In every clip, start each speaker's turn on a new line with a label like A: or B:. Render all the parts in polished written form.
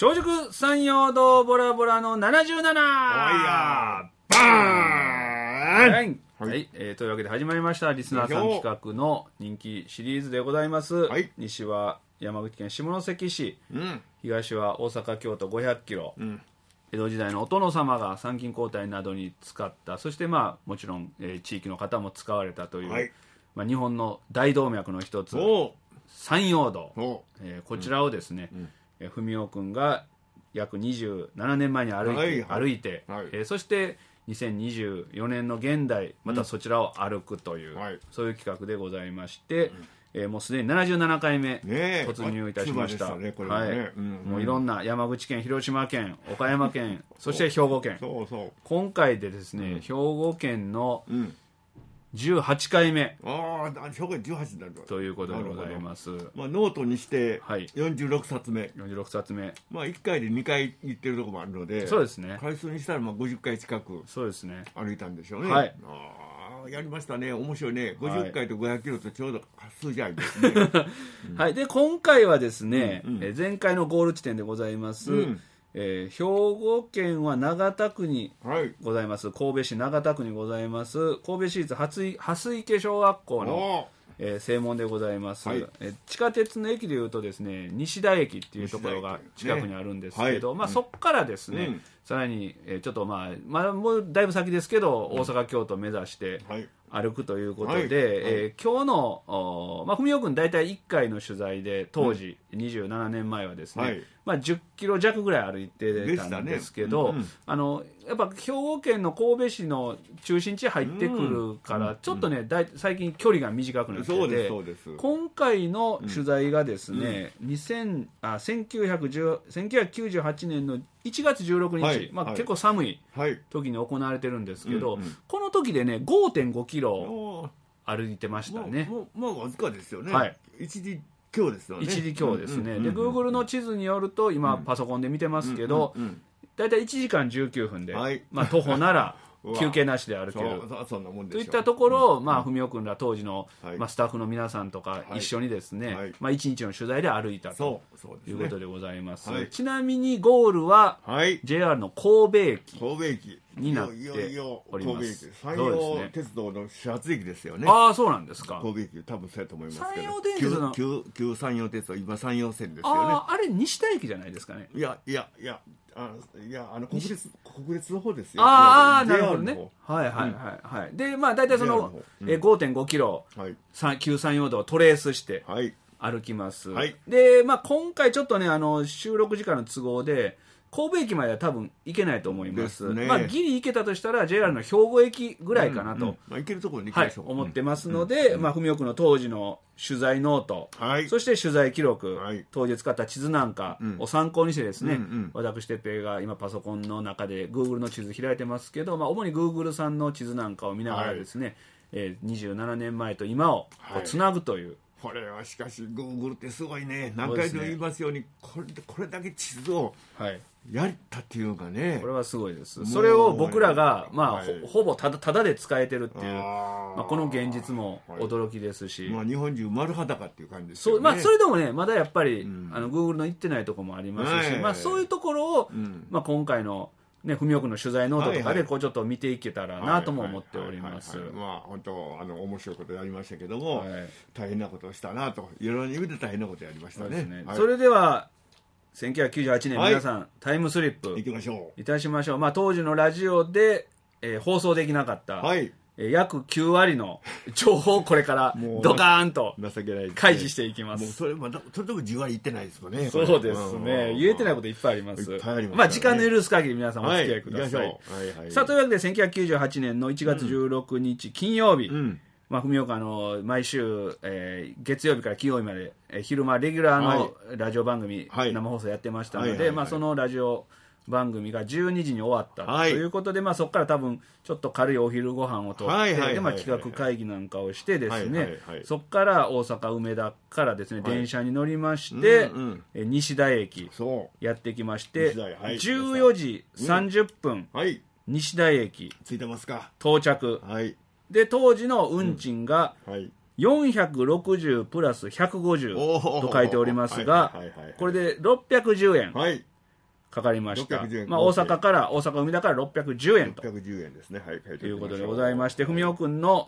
A: 長熟山陽道ボラボラの77。おいや
B: バーン。
A: はい、というわけで始まりましたリスナーさん企画の人気シリーズでございます、
B: はい、
A: 西は山口県下関市、東は大阪京都500キロ、江戸時代のお殿様が参勤交代などに使った、そしてもちろん、地域の方も使われたという、はい、日本の大動脈の一つ山陽道、こちらをですね、文雄君が約27年前に歩いて、そして2024年の現代またそちらを歩くという、そういう企画でございまして、もうすでに77回目突入いたしました。もういろんな山口県、広島県、岡山県、そして兵庫県、今回でですね、兵庫県の18回目
B: 18だ
A: ということでございます。
B: ノートにして46冊目、
A: 46冊目、
B: 1回で2回行ってるところもあるので、
A: そうですね、
B: 回数にしたら50回近く
A: そうですね、
B: 歩いたんでしょうね。
A: はい、
B: やりましたね。面白いね。50回と500キロとちょうど数字合いですね。
A: はい。で今回はですね、前回のゴール地点でございます、兵庫県は長田区にございます、神戸市長田区にございます神戸市立蓮池小学校の正門でございます、地下鉄の駅でいうとですね、西田駅っていうところが近くにあるんですけど、そこからですね、さらにちょっとまだもうだいぶ先ですけど、大阪京都を目指して歩くということで、今日の文雄君大体1回の取材で当時、27年前はですね、10キロ弱ぐらい歩いてたんですけど、やっぱ兵庫県の神戸市の中心地入ってくるから、ちょっとね、最近距離が短くなってて、今回の取材がですね、1998年の1月16日、結構寒い時に行われてるんですけど、この時でね 5.5 キロ歩いてましたね。
B: わずかですよね。一時強ですよね。
A: 一時強ですね。で Google の地図によると、今パソコンで見てますけど、だいたい1時間19分で、徒歩なら休憩なしで歩けるといったところを、文雄君ら当時の、スタッフの皆さんとか一緒にですね、1日の取材で歩いたということでございます。ちなみにゴールは JR の神戸駅になっております。
B: 山陽鉄道の始発駅ですよね。
A: ああ、そうなんですか。
B: 神戸駅多分そうやと思いますけど、
A: 山陽電鉄の
B: 旧山陽鉄道、今山陽線ですよね。
A: あれ西田駅じゃないですかね。
B: いや国立の方ですよ。
A: なるほどね。でだいたいその 5.5 キロ旧山陽道をトレースして歩きます。で今回ちょっとね、収録時間の都合で神戸駅までは多分行けないと思います。ギリ行けたとしたら JR の兵庫駅ぐらいかなと
B: 行けるところに行きましょう、
A: 思ってますので、文雄君の当時の取材ノート、そして取材記録、当時使った地図なんかを参考にしてですね、私哲平が今パソコンの中で Google の地図開いてますけど、主に Google さんの地図なんかを見ながらですね、27年前と今をつなぐという、
B: これはしかし Google ってすごいね。何回でも言いますように、これだけ地図をやったっていうかね、
A: これはすごいです。それを僕らが、ほぼただで使えてるっていう、この現実も驚きですし、
B: 日本中丸裸っていう感じですよね。
A: それでもね、まだやっぱり、Google の言ってないところもありますし、そういうところを、今回の文雄君の取材ノートとかでちょっと見ていけたらなとも思っております。
B: 本当面白いことやりましたけども、大変なことをしたなと、いろいろな意味で大変なことやりましたね。
A: それでは1998年、皆さんタイムスリップいたしましょう。当時のラジオで、放送できなかった、約9割の情報をこれからドカーンと開示していきます。
B: それとこ10割いってないですもんね。
A: そうですね、言えてないこといっぱいあります。時間の許す限り皆さんお付き合いください。さあ、というわけで1998年の1月16日金曜日、文雄君毎週、月曜日から金曜日まで、昼間レギュラーのラジオ番組、生放送やってましたので、そのラジオ番組が12時に終わったということで、そこから多分ちょっと軽いお昼ご飯をとって、企画会議なんかをしてですね、そこから大阪梅田からですね、電車に乗りまして、西田駅やってきまして、14時30分、西田駅到着で、当時の運賃が460プラス150と書いておりますが、これで610円かかりました。
B: 610円、
A: まあ、大阪海田から610円と。
B: 610円ですね。はい、
A: ということでございまして、文雄くんの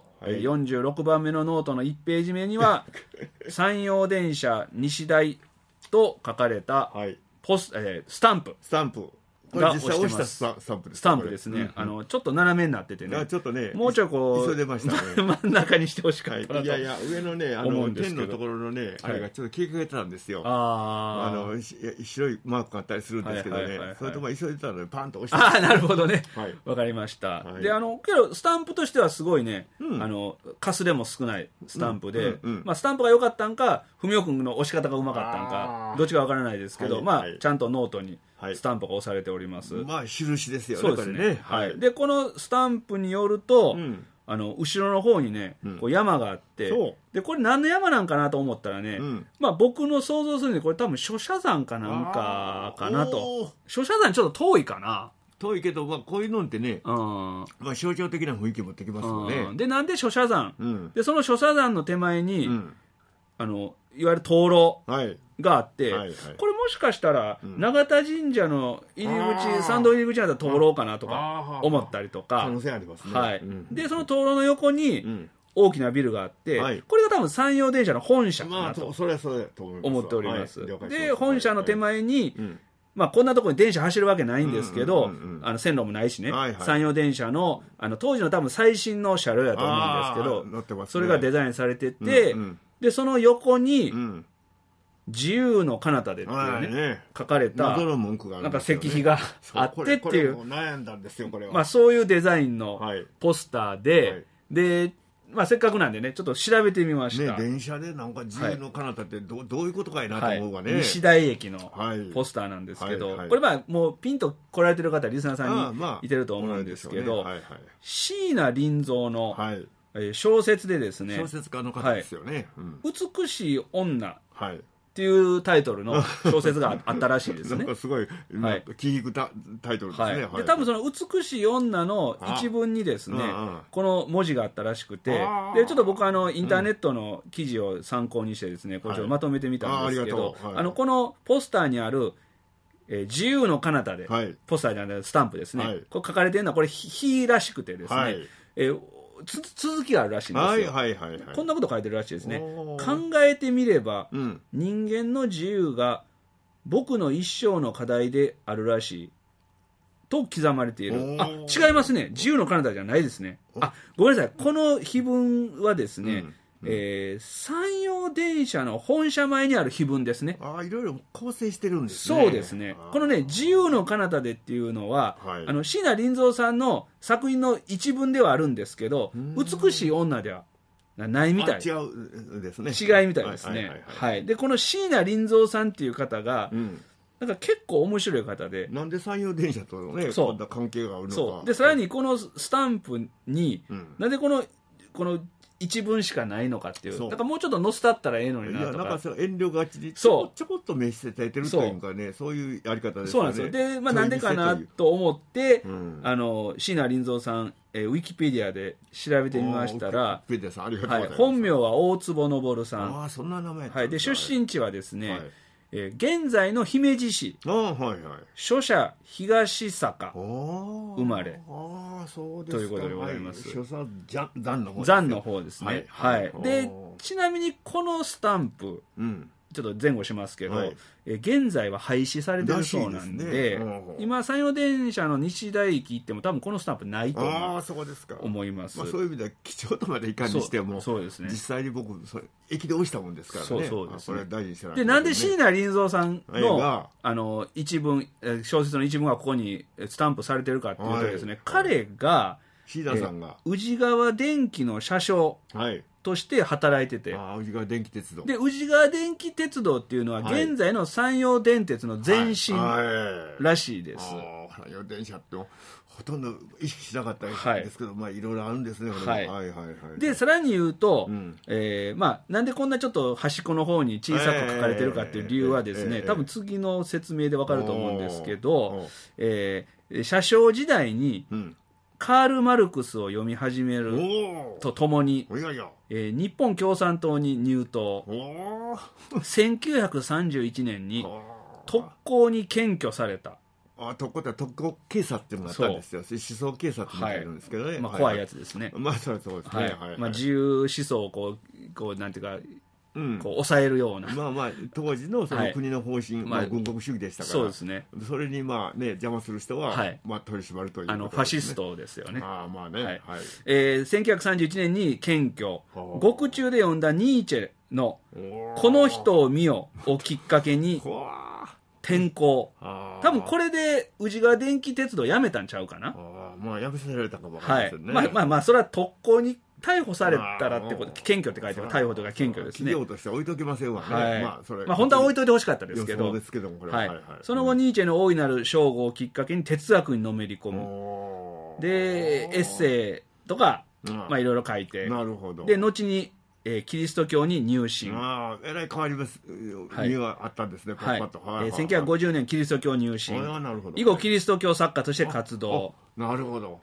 A: 46番目のノートの1ページ目には、山陽電車西台と書かれたスタンプ。
B: これ実際押したスタンプです。
A: スタンプですね。ちょっと斜めになっててね。
B: ちょっとね、
A: もうちょいこう、
B: 急いでましたね。
A: 真ん中にしてほしかったなと。
B: いやいや、上のね、点のところのね、あれがちょっと消えかけてたんですよ。白いマークがあったりするんですけどね。それと急いでたので、パンと押して。
A: なるほどね。わかりました。で、けど、スタンプとしてはすごいね、カスでも少ないスタンプで、まあ、スタンプが良かったんか、文雄くんの押し方がうまかったんか、どっちかわからないですけど、まあ、ちゃんとノートにスタンプが押されております。
B: まあ、印ですよね。
A: そうですね。はい。で、このスタンプによると、後ろの方にね、こう山があって、で、これ何の山なんかなと思ったらね、まあ僕の想像するにこれ多分諸社山かなんかかなと。諸社山ちょっと遠いかな。
B: 遠いけど、まあこういうのってね、まあ象徴的な雰囲気持ってきますよね。
A: で、なんで諸社山、で、その諸社山の手前に、いわゆる灯籠があって、これもしかしたら永田神社の入り口、参道入り口にあった灯籠かなとか思ったりとか、
B: 可能性ありますね。
A: はい。で、その灯籠の横に大きなビルがあって、これが多分山陽電車の本社かなと思っております。で、本社の手前に、まあこんなところに電車走るわけないんですけど、線路もないしね、山陽電車の当時の多分最新の車両やと思うんですけど、それがデザインされてて、で、その横に、自由の彼方でっていうね、書かれた、なんか石碑があってっていう、
B: 悩んだんですよ、これは。
A: まあそういうデザインのポスターで、で、まあせっかくなんでね、ちょっと調べてみました。
B: 電車でなんか自由の彼方ってどういうことかいなと思うわね。
A: 西台駅のポスターなんですけど、これまあもうピンと来られてる方、リスナーさんにいてると思うんですけど、椎名林蔵の小説でですね、
B: 小説家の方ですよね。
A: 美しい女っていうタイトルの小説があったらしいですね。
B: なんかすごい気引くタイトルですね。
A: で、多分その美しい女の一文にですね、この文字があったらしくて、で、ちょっと僕インターネットの記事を参考にしてですね、これちょっとまとめてみたんですけど、このポスターにある自由の彼方で、ポスターにあるスタンプですね、これ書かれてるのはこれ碑らしくてですね、続きがあるらしいんですよ。こんなこと書いてるらしいですね。考えてみれば、人間の自由が僕の一生の課題であるらしいと刻まれている。違いますね。自由の彼方じゃないですね。ごめんなさい。この碑文はですね、山陽電車の本社前にある碑文ですね。
B: いろいろ構成してるんですね。
A: そうですね。このね、自由の彼方でっていうのは、椎名林蔵さんの作品の一文ではあるんですけど、美しい女ではないみたい。
B: 違うですね。
A: 違いみたいですね。はい。で、この椎名林蔵さんっていう方が、なんか結構面白い方で。
B: なんで山陽電車とね、こんな関係があるのか。
A: そう。で、さらにこのスタンプに、なんでこの一文しかないのかっていう。だからもうちょっと載せたったらええのになとか。
B: なんか遠慮がちにちょこっと召し出てるというかね、そういうやり方ですね。
A: そうなんですよ。で、まあなんでかなと思って、椎名林蔵さん、ウィキペディアで調べてみましたら、本名は大坪昇さん。
B: そんな名前。
A: はい。で、出身地はですね、現在の姫路市、書社東坂生まれということでございます。残の方ですね。はい。で、ちなみにこのスタンプ、ちょっと前後しますけど、現在は廃止されてるそうなんで、今山陽電車の西台駅行っても多分このスタンプないと思います。
B: そういう意味では貴重とまでいかにしても、実際に僕駅で押したもんですからね。
A: そうですね。
B: これ大事にしてない。
A: で、なんで椎名林蔵さんの一文、小説の一文がここにスタンプされてるかっていうとですね、彼が宇治川電機の車掌として働いてて、
B: 宇治川電気鉄道
A: で、宇治川電気鉄道っていうのは現在の山陽電鉄の前身らしいです。
B: 山陽電車ってほとんど意識しなかったんですけど、まあいろいろあるんですね。
A: で、さらに言うと、まあなんでこんなちょっと端っこの方に小さく書かれてるかっていう理由はですね、多分次の説明でわかると思うんですけど、車掌時代にカール・マルクスを読み始めるとともに、日本共産党に入党、1931年に特攻に検挙された
B: 特攻って特攻警察っていうのがあったんですよ。思想警察みたいなんですけどね。
A: 怖いやつですね。
B: そうですね。
A: 自由思想をこうなんていうか、こう抑えるような。
B: 当時のその国の方針、軍国主義でしたから。
A: そうですね。
B: それに邪魔する人は、取り締まるという。
A: ファシストですよね。
B: 1931
A: 年に検挙。獄中で読んだニーチェの、この人を見よをきっかけに、転校。多分これで宇治川電気鉄道辞めたんちゃうかな。
B: 辞めさせられたかもわかりませんね。
A: それは特攻に逮捕されたらってこと、検挙って書いてある、逮捕とか検挙ですね。
B: 企業として置いときませんわね。
A: 本当は置いといてほしかったですけど、その後ニーチェの大いなる称号をきっかけに哲学にのめり込む。で、エッセイとか、いろいろ書いて、で、後に、キリスト教に入信。
B: えらい変わります。理由があったんですね、
A: 1950年キリスト教入信。以後キリスト教作家として活動。
B: なるほど。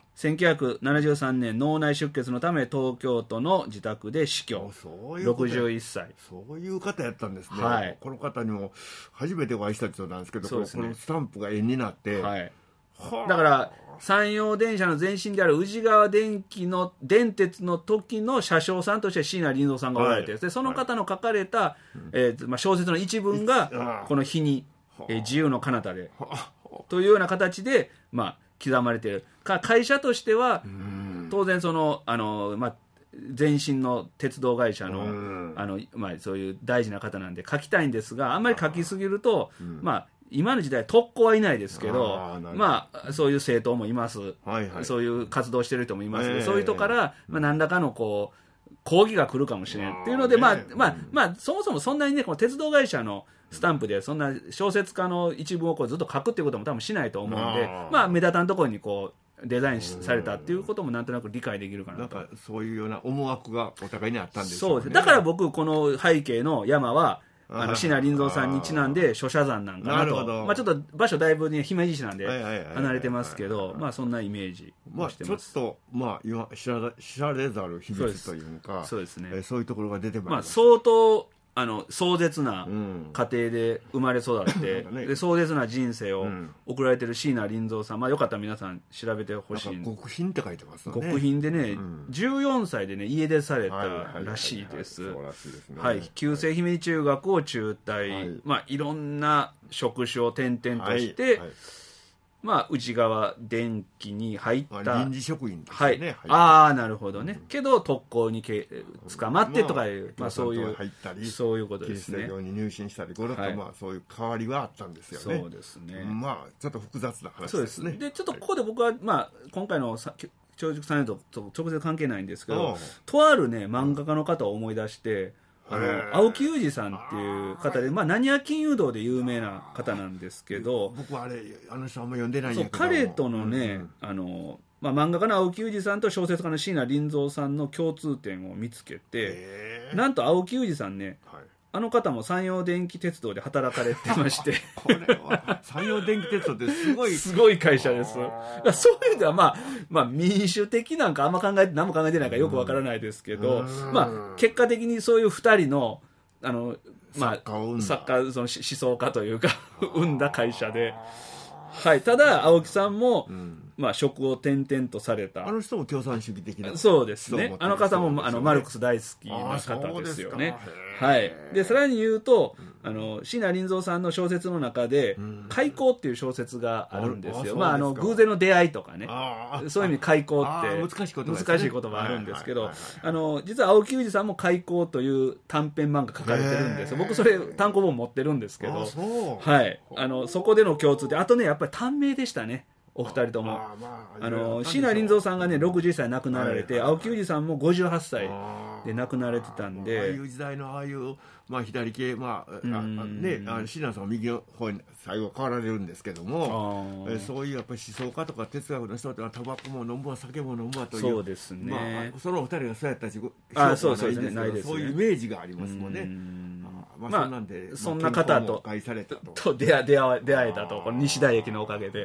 A: 1973年脳内出血のため東京都の自宅で死去。61歳。
B: そういう方やったんですね。この方にも初めてお会いした人なんですけど、このスタンプが絵になって。
A: だから山陽電車の前身である宇治川電鉄の時の車掌さんとして椎名林蔵さんがおられて、その方の書かれた、小説の一文がこの日に、自由の彼方でというような形で、刻まれている。会社としては当然その前身の鉄道会社の、そういう大事な方なんで書きたいんですが、あんまり書きすぎると、今の時代特攻はいないですけど、そういう政党もいます、そういう活動してる人もいます、そういう人から、何らかの抗議が来るかもしれないっていうので、そもそもそんなにね、この鉄道会社のスタンプでそんな小説家の一文をずっと書くっていうことも多分しないと思うんで、目立たんところにデザインされたっていうこともなんとなく理解できるかなと。
B: なんかそういうような思惑がお互いにあったんです
A: よね。そうです。だから僕この背景の山は椎名林蔵さんにちなんで書社山なんかなと。ちょっと場所だいぶね姫路市なんで離れてますけど、そんなイメージをしてます。
B: ちょっと今知られざる秘密というか、そういうところが出てまいります。
A: 相当壮絶な家庭で生まれ育ってで壮絶な人生を送られてる椎名林蔵さん、よかったら皆さん調べてほしい。
B: 極貧って書いてますね。
A: 極貧でね、14歳でね家出されたらしいです。旧制姫路中学を中退、いろんな職種を転々として、内側電機に入った
B: 臨時職員ですね。
A: なるほどね。けど特攻に捕まってとかいう、そういうことですね。
B: キリスト教に入信したり、そういう変わりはあったんですよね。
A: そうですね。
B: ちょっと複雑な話ですね。
A: でちょっとここで僕は今回の長塾さんと直接関係ないんですけど、とあるね漫画家の方を思い出して。青木裕二さんっていう方で、何屋金融道で有名な方なんですけど、
B: 僕はあの人あんま読んでないんやけど、
A: 彼とのね、漫画家の青木裕二さんと小説家の椎名林蔵さんの共通点を見つけて、なんと青木裕二さんね、あの方も山陽電気鉄道で働かれてまして
B: これは山陽電気鉄道って
A: すごい会社です。そういう意味では民主的なんか何も考えてないからよくわからないですけど、結果的にそういう2人の作家その思想家というか生んだ会社で、ただ青木さんも、職を転々とされた。
B: あの人も共産主義的な。
A: そうですね。あの方もマルクス大好きな方ですよね。でさらに言うと椎名林蔵さんの小説の中で「開口」っていう小説があるんですよ。偶然の出会いとかね、そういう意味開口って難しい言葉あるんですけど、実は青木裕二さんも開口という短編漫画書かれてるんですよ。僕それ単行本持ってるんですけど、そこでの共通で、あとねやっぱり短命でしたね。お二人とも椎名林蔵さんがね61歳亡くなられて、青木裕二さんも58歳で亡くなられてたんで、
B: ああいう時代のああいう左系椎名さんは右の方に最後変わられるんですけども、そういうやっぱり思想家とか哲学の人ってタバコも飲むわ酒も飲むわという、
A: そうですね、
B: そのお二人がそうやったし
A: そういうイメ
B: ージがありますもんね。
A: そんな方と出会えたと、この西大駅のおかげで。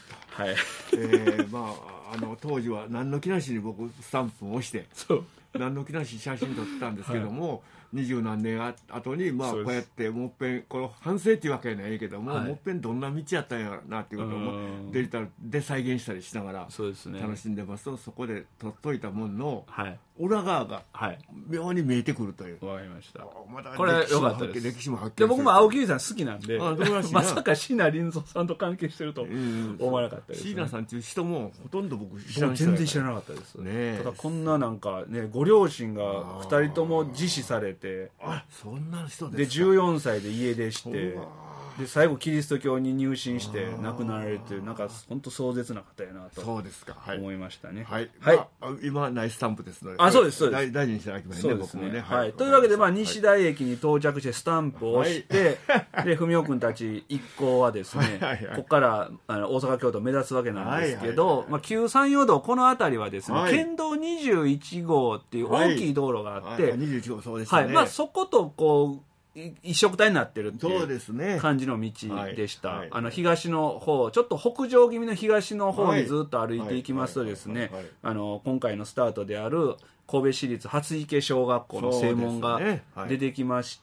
B: 当時は何の気なしに僕スタンプを押して何の気なし写真撮ってたんですけども、 20何年後にこうやってもっぺんこの反省っていうわけじゃないけども、もっぺんどんな道やったんやろなっていうこともデジタルで再現したりしながら楽しんでますと、そこで取っといたものの裏側が妙に見えてくるという。
A: わかりました。
B: まだ
A: これ良かったです。
B: 歴史も発見
A: で僕も青木由さん好きなんで、まさか椎名林檎さんと関係してると思わなかったです、ね。
B: 椎名さんっていう人もほとんど僕知らない。
A: 全然知らなかったですね。ただこんななんかね、ご両親が2人とも自死されて、
B: そんな人
A: で14歳で家出して、で最後キリスト教に入信して亡くなられるという、なんか本当壮絶な方やなと思いましたね。
B: はい、今ナイススタンプですので、
A: そうですそうです、
B: 大事にしていただきますね、僕もね。
A: というわけで西大駅に到着してスタンプを押して、で文雄君たち一行はですね、ここから大阪京都を目指すわけなんですけど、旧山陽道この辺りはですね、県道21号っていう大きい道路があって、
B: 21号そうですね。
A: そことこう一色体になってるっていう感じの道でした。東の方、ちょっと北上気味の東の方にずっと歩いていきますとですね、今回のスタートである神戸市立蓮池小学校の正門が出てきまして、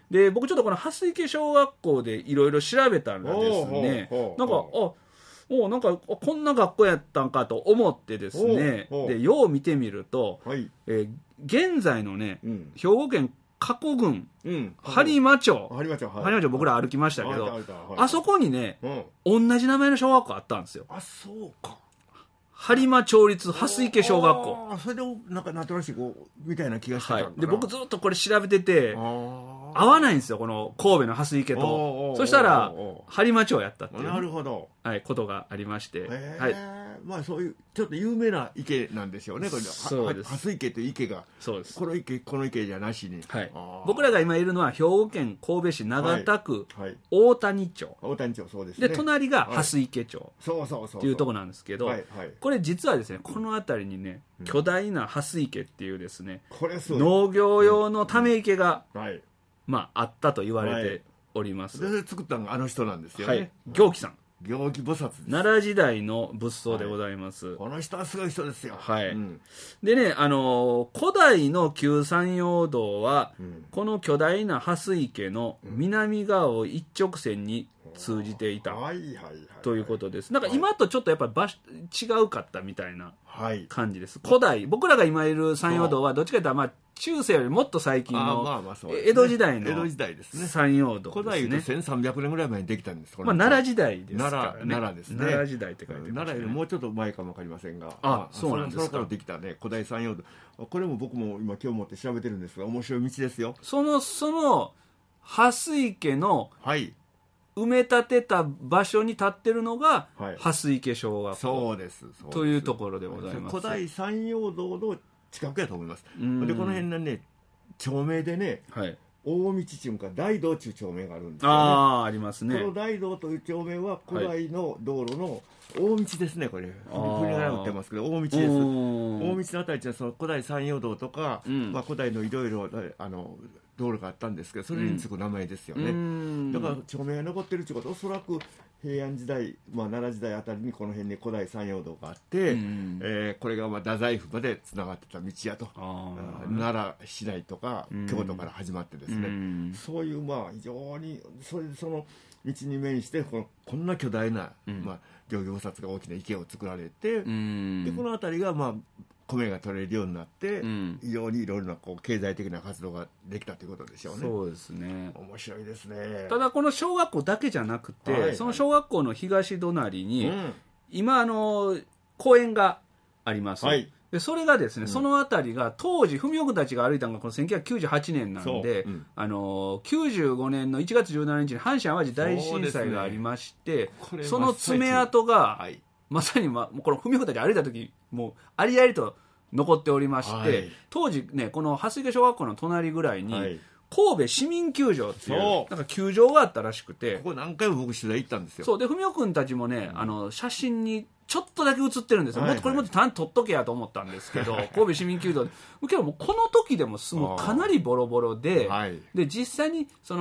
A: で僕ちょっとこの蓮池小学校でいろいろ調べたらですね、なんかこんな学校やったんかと思ってですね、でよう見てみると、現在のね、兵庫県加古郡播磨町僕ら歩きましたけど、あそこにね、同じ名前の小学校あったんですよ。
B: そうか。
A: 播磨町立蓮池小学校。
B: それでなんとなしみたいな気がしてたんだな。
A: で僕ずっとこれ調べてて合わないんですよ、この神戸の蓮池と。そしたら播磨町やったっていう、
B: なるほど、
A: ことがありまして、
B: そういうちょっと有名な池なんですよね、これ。蓮池という池が。
A: そうです。
B: この池じゃなしに。
A: 僕らが今いるのは兵庫県神戸市長田区大谷町。
B: そうですね。
A: で隣が蓮池町っていうところなんですけど、これ実はですね、この辺りにね、巨大な蓮池っていうですね、農業用のため池があったと言われております。
B: で作ったのがあの人なんですよね。
A: 行基さん。
B: 行基菩薩です。
A: 奈良時代の仏像でございます。
B: この人はすごい人ですよ。
A: でね、古代の旧山陽道は、この巨大な蓮池の南側を一直線に通じていたということです。なんか今とちょっとやっぱ違うかったみたいな感じです。古代、僕らが今いる山陽道はどっちかというと中世よりもっと最近の江戸時代の山陽道ですね。
B: 古代いうと1300年ぐらい前にできたんです。
A: 奈良時代ですからね。
B: 奈良ですね。
A: 奈良時代って書いてますね。
B: 奈良よりもうちょっと前かもわかりませんが、
A: そうなんですか。
B: その頃できたね、古代山陽道。これも僕も今日持って調べてるんですが、面白い道ですよ。
A: その蓮池の埋め立てた場所に立ってるのが蓮池小学校。
B: そうです
A: というところでございます。
B: 古代山陽道の近くやと思います。でこの辺のね、町名でね、大道っていうか大道っていう町名があるんですよね。
A: ありますね。
B: この大道という町名は古代の道路の大道ですね。これ振りがなってますけど、大道です。大道のあたりってその古代山陽道とか、古代のいろいろ道路があったんですけど、それにつく名前ですよね。だから町名が残ってるってことは、おそらく平安時代、奈良時代あたりにこの辺に古代山陽道があって、これが太宰府までつながってた道やと。奈良市内とか京都から始まってですね、そういう非常にその道に面してこんな巨大な行基菩薩が大きな池を作られて、でこの辺りが米が取れるようになって、非常にいろいろな経済的な活動ができたということでしょうね。
A: そうですね。
B: 面白いですね。
A: ただこの小学校だけじゃなくて、その小学校の東隣に、今公園があります。でそれがですね、その辺りが当時文雄君たちが歩いたのがこの1998年なんで、95年の1月17日に阪神・淡路大震災がありまして、その爪痕が、まさにこの文雄君たちが歩いた時もうありありと残っておりまして、当時ね、この蓮池小学校の隣ぐらいに、神戸市民球場っていうなんか球場があったらしくて、
B: ここ何回も僕取材行ったんですよ。
A: そうで文雄君たちもね、写真にちょっとだけ写ってるんですよ。これもっと撮っとけやと思ったんですけど、神戸市民球場でけどもうこの時でもかなりボロボロで、で実際にその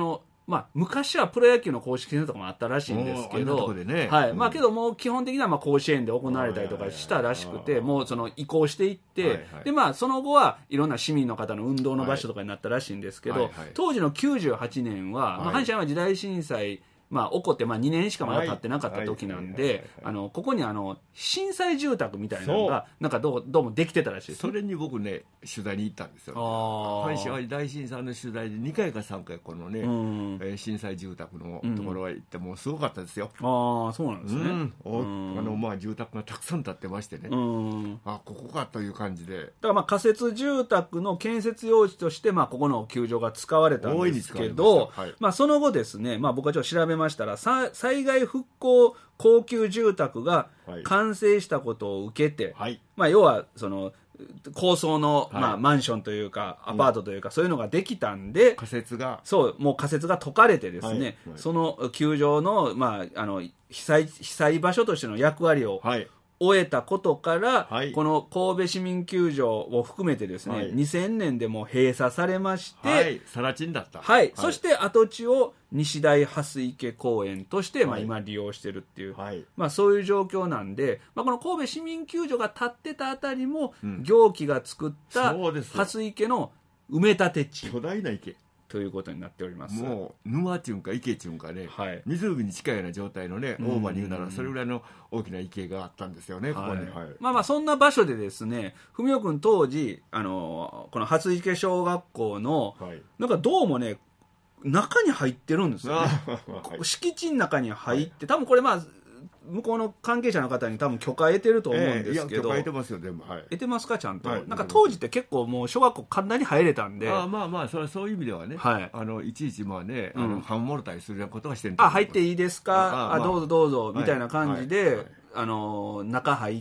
A: 昔はプロ野球の公式戦とかもあったらしいんですけど、けどもう基本的には甲子園で行われたりとかしたらしくて、もうその移行していって、でその後はいろんな市民の方の運動の場所とかになったらしいんですけど、当時の98年は、阪神淡路大震災起こって2年しかまだ経ってなかった時なんで、ここに震災住宅みたいなのがなんかどうもできてたらしいです。
B: それに僕ね取材に行ったんですよ。阪神淡路大震災の取材で2回か3回このね、震災住宅のところへ行ってもうすごかったですよ。
A: そうなんですね。
B: 住宅がたくさん建ってましてね、ここかという感じで、
A: だから仮設住宅の建設用地としてここの球場が使われたんですけど、その後ですね、僕はちょっと調べましたら、災害復興高級住宅が完成したことを受けて、要はその高層の、マンションというかアパートというか、そういうのができたんで、
B: 仮設が
A: もう仮設が解かれてですね、その球場の、被災場所としての役割を終えたことから、この神戸市民球場を含めてですね、2000年でも閉鎖されまして、
B: 更地になった。
A: そして跡地を西大蓮池公園として、今利用してるっていう、そういう状況なんで、この神戸市民球場が建ってたあたりも、行基が作った蓮池の埋め立て地、
B: 巨大な池
A: ということになっております。
B: もう沼っていうんか池っていうんかね、湖に近いような状態のね、大場に言うならそれぐらいの大きな池があったんですよね、ここに。
A: そんな場所でですね、文雄君当時この蓮池小学校の、なんかどうもね中に入ってるんですよね。敷地の中に入って、多分これ向こうの関係者の方に多分許可得てると思うんですけど、
B: 許可得てますよ、でも。
A: 得てますか、ちゃんと。なんか当時って結構もう小学校簡単に入れたんで、
B: そういう意味ではね、いちいち半もろたりするようなことはしてるん
A: 入っていいですか、どうぞどうぞみたいな感じで、中入って、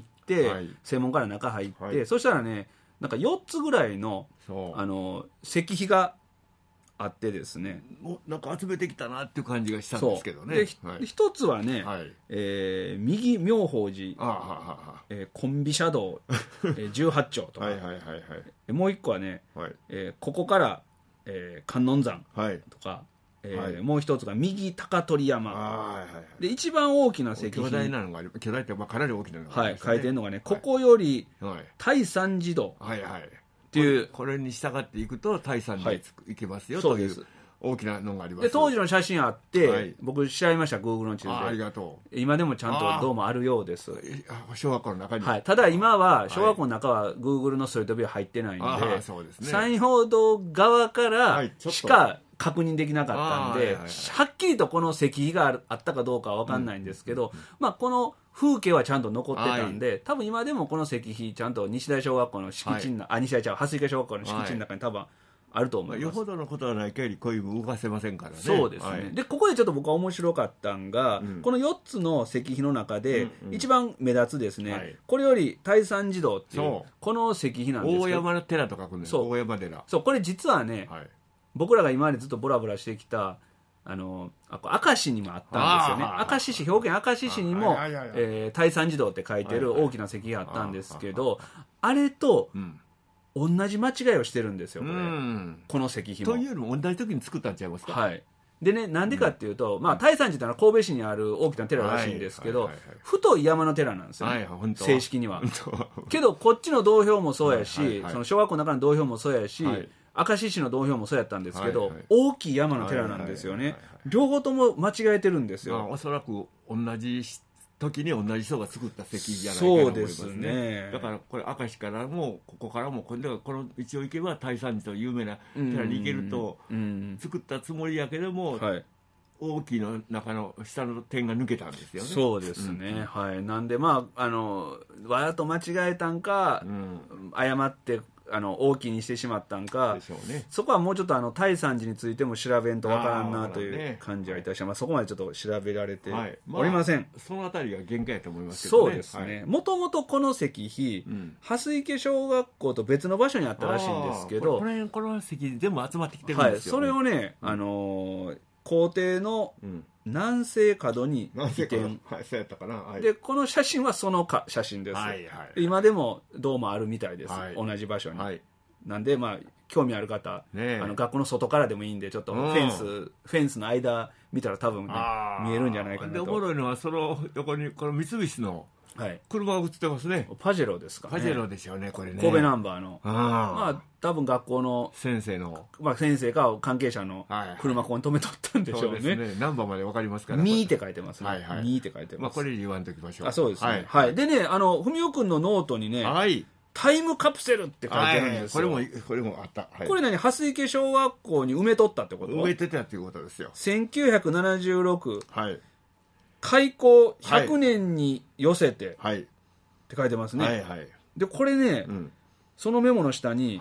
A: 正門から中入って、そしたらね、なんか4つぐらいの石碑があってですね、
B: なんか集めてきたなっていう感じがしたんですけどね。
A: 一つはね、右妙法寺金毘社道18丁とか、もう一個はね、ここから観音山とか、もう一つが右高取山で、一番大きな石碑、
B: 巨大なのが巨大ってかなり大きなのがありますね。
A: 書いてるのがね、ここより大山寺道っていう、
B: これに従っていくと大山寺に行けますよという大きなのがあります。
A: で当時の写真あって、僕調べました、 Google の地図で。
B: ありがとう。
A: 今でもちゃんとどうもあるようです。
B: 小学校の中に、
A: ただ今は小学校の中は Google のストリートビュー入ってないんで、山陽道側からしか確認できなかったんで、はっきりとこの石碑があったかどうかは分かんないんですけど、この風景はちゃんと残ってたんで、多分今でもこの石碑ちゃんと西大小学校の敷地の中、西大蓮池小学校の敷地の中に多分あると思います。
B: よほどのことはない限りこういう動かせませんからね。
A: そうですね。でここでちょっと僕は面白かったんが、この4つの石碑の中で一番目立つですね、これより大山寺道っていうこの石碑なんですけど、
B: 大山の寺と書くんです。大山寺。
A: そう、これ実はね、僕らが今までずっとボラボラしてきた明石にもあったんですよね。明石市、兵庫県明石市にも大山寺道って書いてる大きな石碑があったんですけど、あれと同じ間違いをしてるんですよ、これ。この石碑も。
B: というよりも同じ時に作ったんちゃいますか。
A: でね、なんでかっていうと、大山寺ってのは神戸市にある大きな寺らしいんですけど、太い山の寺なんですよね、正式には。けどこっちの道標もそうやし、その小学校の中の道標もそうやし、明石市の道標もそうやったんですけど、大きい山の寺なんですよね。両方とも間違えてるんですよ。
B: おそらく同じ時に同じ人が作った石碑じゃないかと思いますね。そうですね。だからこれ明石からもここからもこの道を行けば大山寺という有名な寺に行けると作ったつもりやけども、大きいの中の下の点が抜けたんですよね。
A: そうですね。なんでわざと間違えたんか、誤って大きいにしてしまったんか、そこはもうちょっと大山寺についても調べんとわからんなという感じはいたします。そこまでちょっと調べられておりません。
B: そのあたりが限界だと思いますけどね。
A: そうですね。もともとこの石碑、蓮池小学校と別の場所にあったらしいんですけど、
B: この石碑全部集まってきてるんですよ。
A: それをね、校庭の南西角に移転、でこの写真はその写真です。今でもどうもあるみたいです、同じ場所に。 なんでまあ興味ある方、学校の外からでもいいんでちょっとフェンスの間見たら多分ね見えるんじゃないかなと。
B: でおもろいのはその横にこの三菱の車が映ってますね。
A: パジェロですかね。
B: パジェロでしょうねこれね。
A: 神戸ナンバーのまあ多分学校の
B: 先生の
A: 先生か関係者の車ここに止めとったんでしょうね。
B: そうですね。ナンバーまでわかりますから。
A: 2って書いてますね。2って書いてます。
B: まあこれ言わんときましょう。
A: あそうですね。はい。でね文雄君のノートにね。タイムカプセルって書いてるんですよ。
B: これもあった。
A: これ何蓮池小学校に埋めとったってこと？
B: 埋めてたっていうことですよ。
A: 1976、開校100年に寄せてって書いてますね。でこれね、そのメモの下に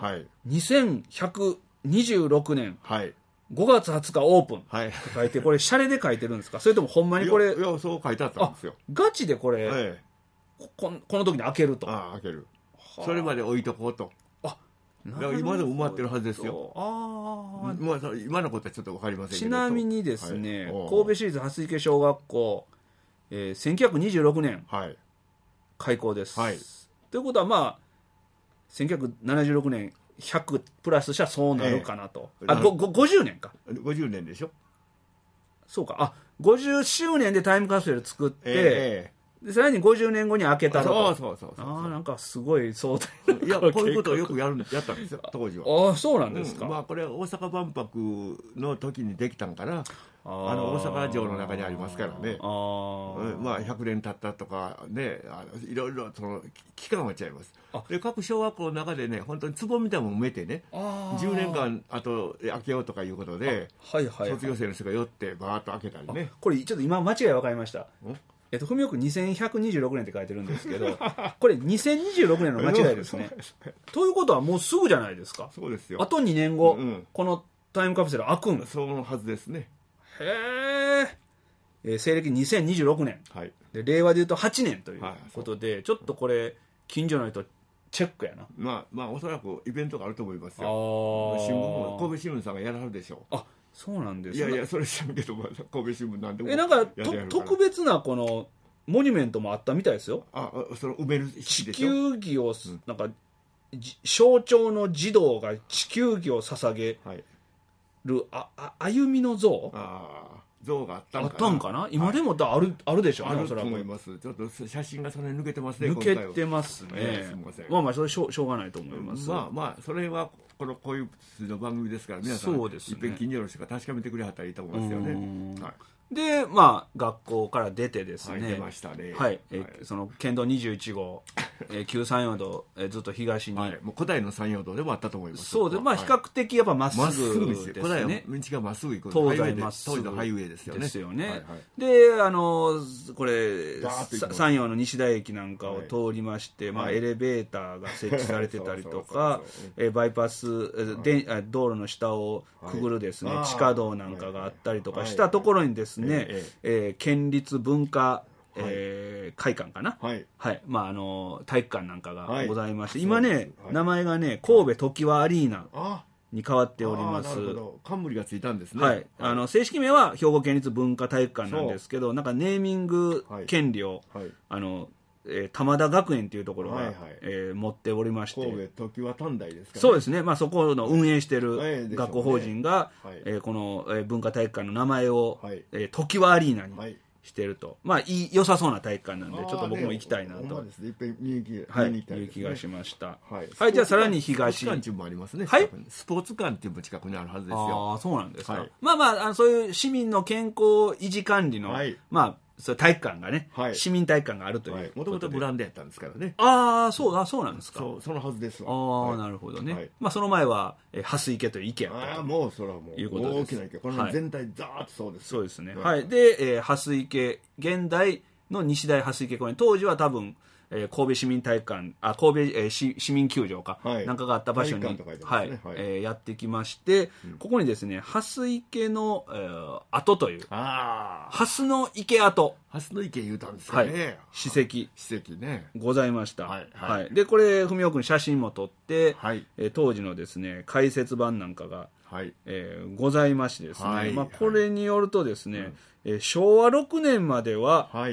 A: 2126年5月20日オープンって書いて、これシャレで書いてるんですか？それともほんまにこれ？
B: いやそう書いてあったんですよ。
A: ガチでこれこの時に開けると。
B: 開ける。それまで置いとこうと。だから今でも埋まってるはずですよ。今のことはちょっと分かりませんけど。
A: ちなみにですね、神戸市立蓮池小学校、1926年開校です。ということはまあ1976年100プラスしたらそうなるかなと。50年か。
B: 50年でしょ。
A: そうか。50周年でタイムカプセル作って、でさらに50年後に開けたの。そうなんかすごい壮大な。
B: いやこういうことをよくやったんですよ当時は。
A: そうなんですか。
B: まあこれ大阪万博の時にできたんから大阪城の中にありますからね。まあ100年経ったとかねいろいろその期間は違います。で各小学校の中でね本当に壺みたいなのも埋めてね10年間あと開けようとかいうことで卒業生の人が寄ってバーッと開けたりね。
A: これちょっと今間違い分かりました。文雄君2126年って書いてるんですけどこれ2026年の間違いですね。ということはもうすぐじゃないですか。
B: そうですよ。
A: あと2年後、このタイムカプセル開くん。
B: そのはずですね。
A: 西暦2026年、で令和でいうと8年ということで、ちょっとこれ近所の人チェックやな。
B: まあおそらくイベントがあると思いますよ。新聞も神戸新聞さんがやらはるでしょう。
A: そうなんです
B: ね。いやそれ知らんけど神戸新聞なんでも
A: なんか特別なこのモニュメントもあったみたいですよ。
B: その埋める
A: 地球儀をなんか象徴の児童が地球儀を捧げる歩みの像
B: があったんかな。
A: 今でもあるでしょうね。
B: あると思います。ちょっと写真がそれ抜けてますね。
A: 抜けてますね。
B: すみません。
A: まあそれしょうがないと思います。
B: まあそれはこういうの番組ですから皆さんいっぺん近所の人が確かめてくれはったらいいと思いますよね。
A: でまあ学校から出てですね、
B: 出ましたね。
A: その県道21号旧山陽道ずっと東に、
B: もう古代の山陽道でもあったと思います。
A: そうで、まあ比較的やっぱまっすぐですね。
B: 古代の道がまっすぐ行く
A: 東西まっすぐ
B: 当時のハイウェイですよね。
A: ですよね。でこれ山陽の西田駅なんかを通りまして、まあエレベーターが設置されてたりとかバイパス道路の下をくぐるですね地下道なんかがあったりとかしたところにですね、県立文化会館かな、まあ体育館なんかがございまして、今ね名前がね神戸常盤アリーナに変わっております。
B: 冠がついたんですね。
A: 正式名は兵庫県立文化体育館なんですけど、なんかネーミング権利を玉田学園というところが持っておりまして、
B: 神戸常盤短大ですかね。
A: そうですね。まあそこの運営している学校法人がこの文化体育館の名前を常盤アリーナにしてると、まあ良さそうな体育館なんでちょっと僕も行きたいなという気がしました。じゃあさらに東、
B: スポーツ館っていうのもありますね。スポーツ館っていうのも近くにあるはずですよ。
A: そうなんですか。まあそういう市民の健康維持管理のまあそう体育館がね、市民体育館があるという。
B: もともとブランドやったんですからね。
A: そうなんですか。
B: そのはずですわ。
A: なるほどね。まあその前は蓮池という池やったと。
B: もうそれはもう大きな池。この全体ザーッとそうです。
A: そうですね。で蓮池現代の西大蓮池公園、当時は多分神戸市民体育館神戸市民球場かなんかがあった場所にやってきまして、ここにですね蓮池の跡という蓮の池跡、
B: 蓮の池言うたんですかね。
A: 史跡
B: ね
A: ございました。でこれ文雄君写真も撮って当時のですね解説版なんかがございましてですね、まあこれによるとですね昭和6年までは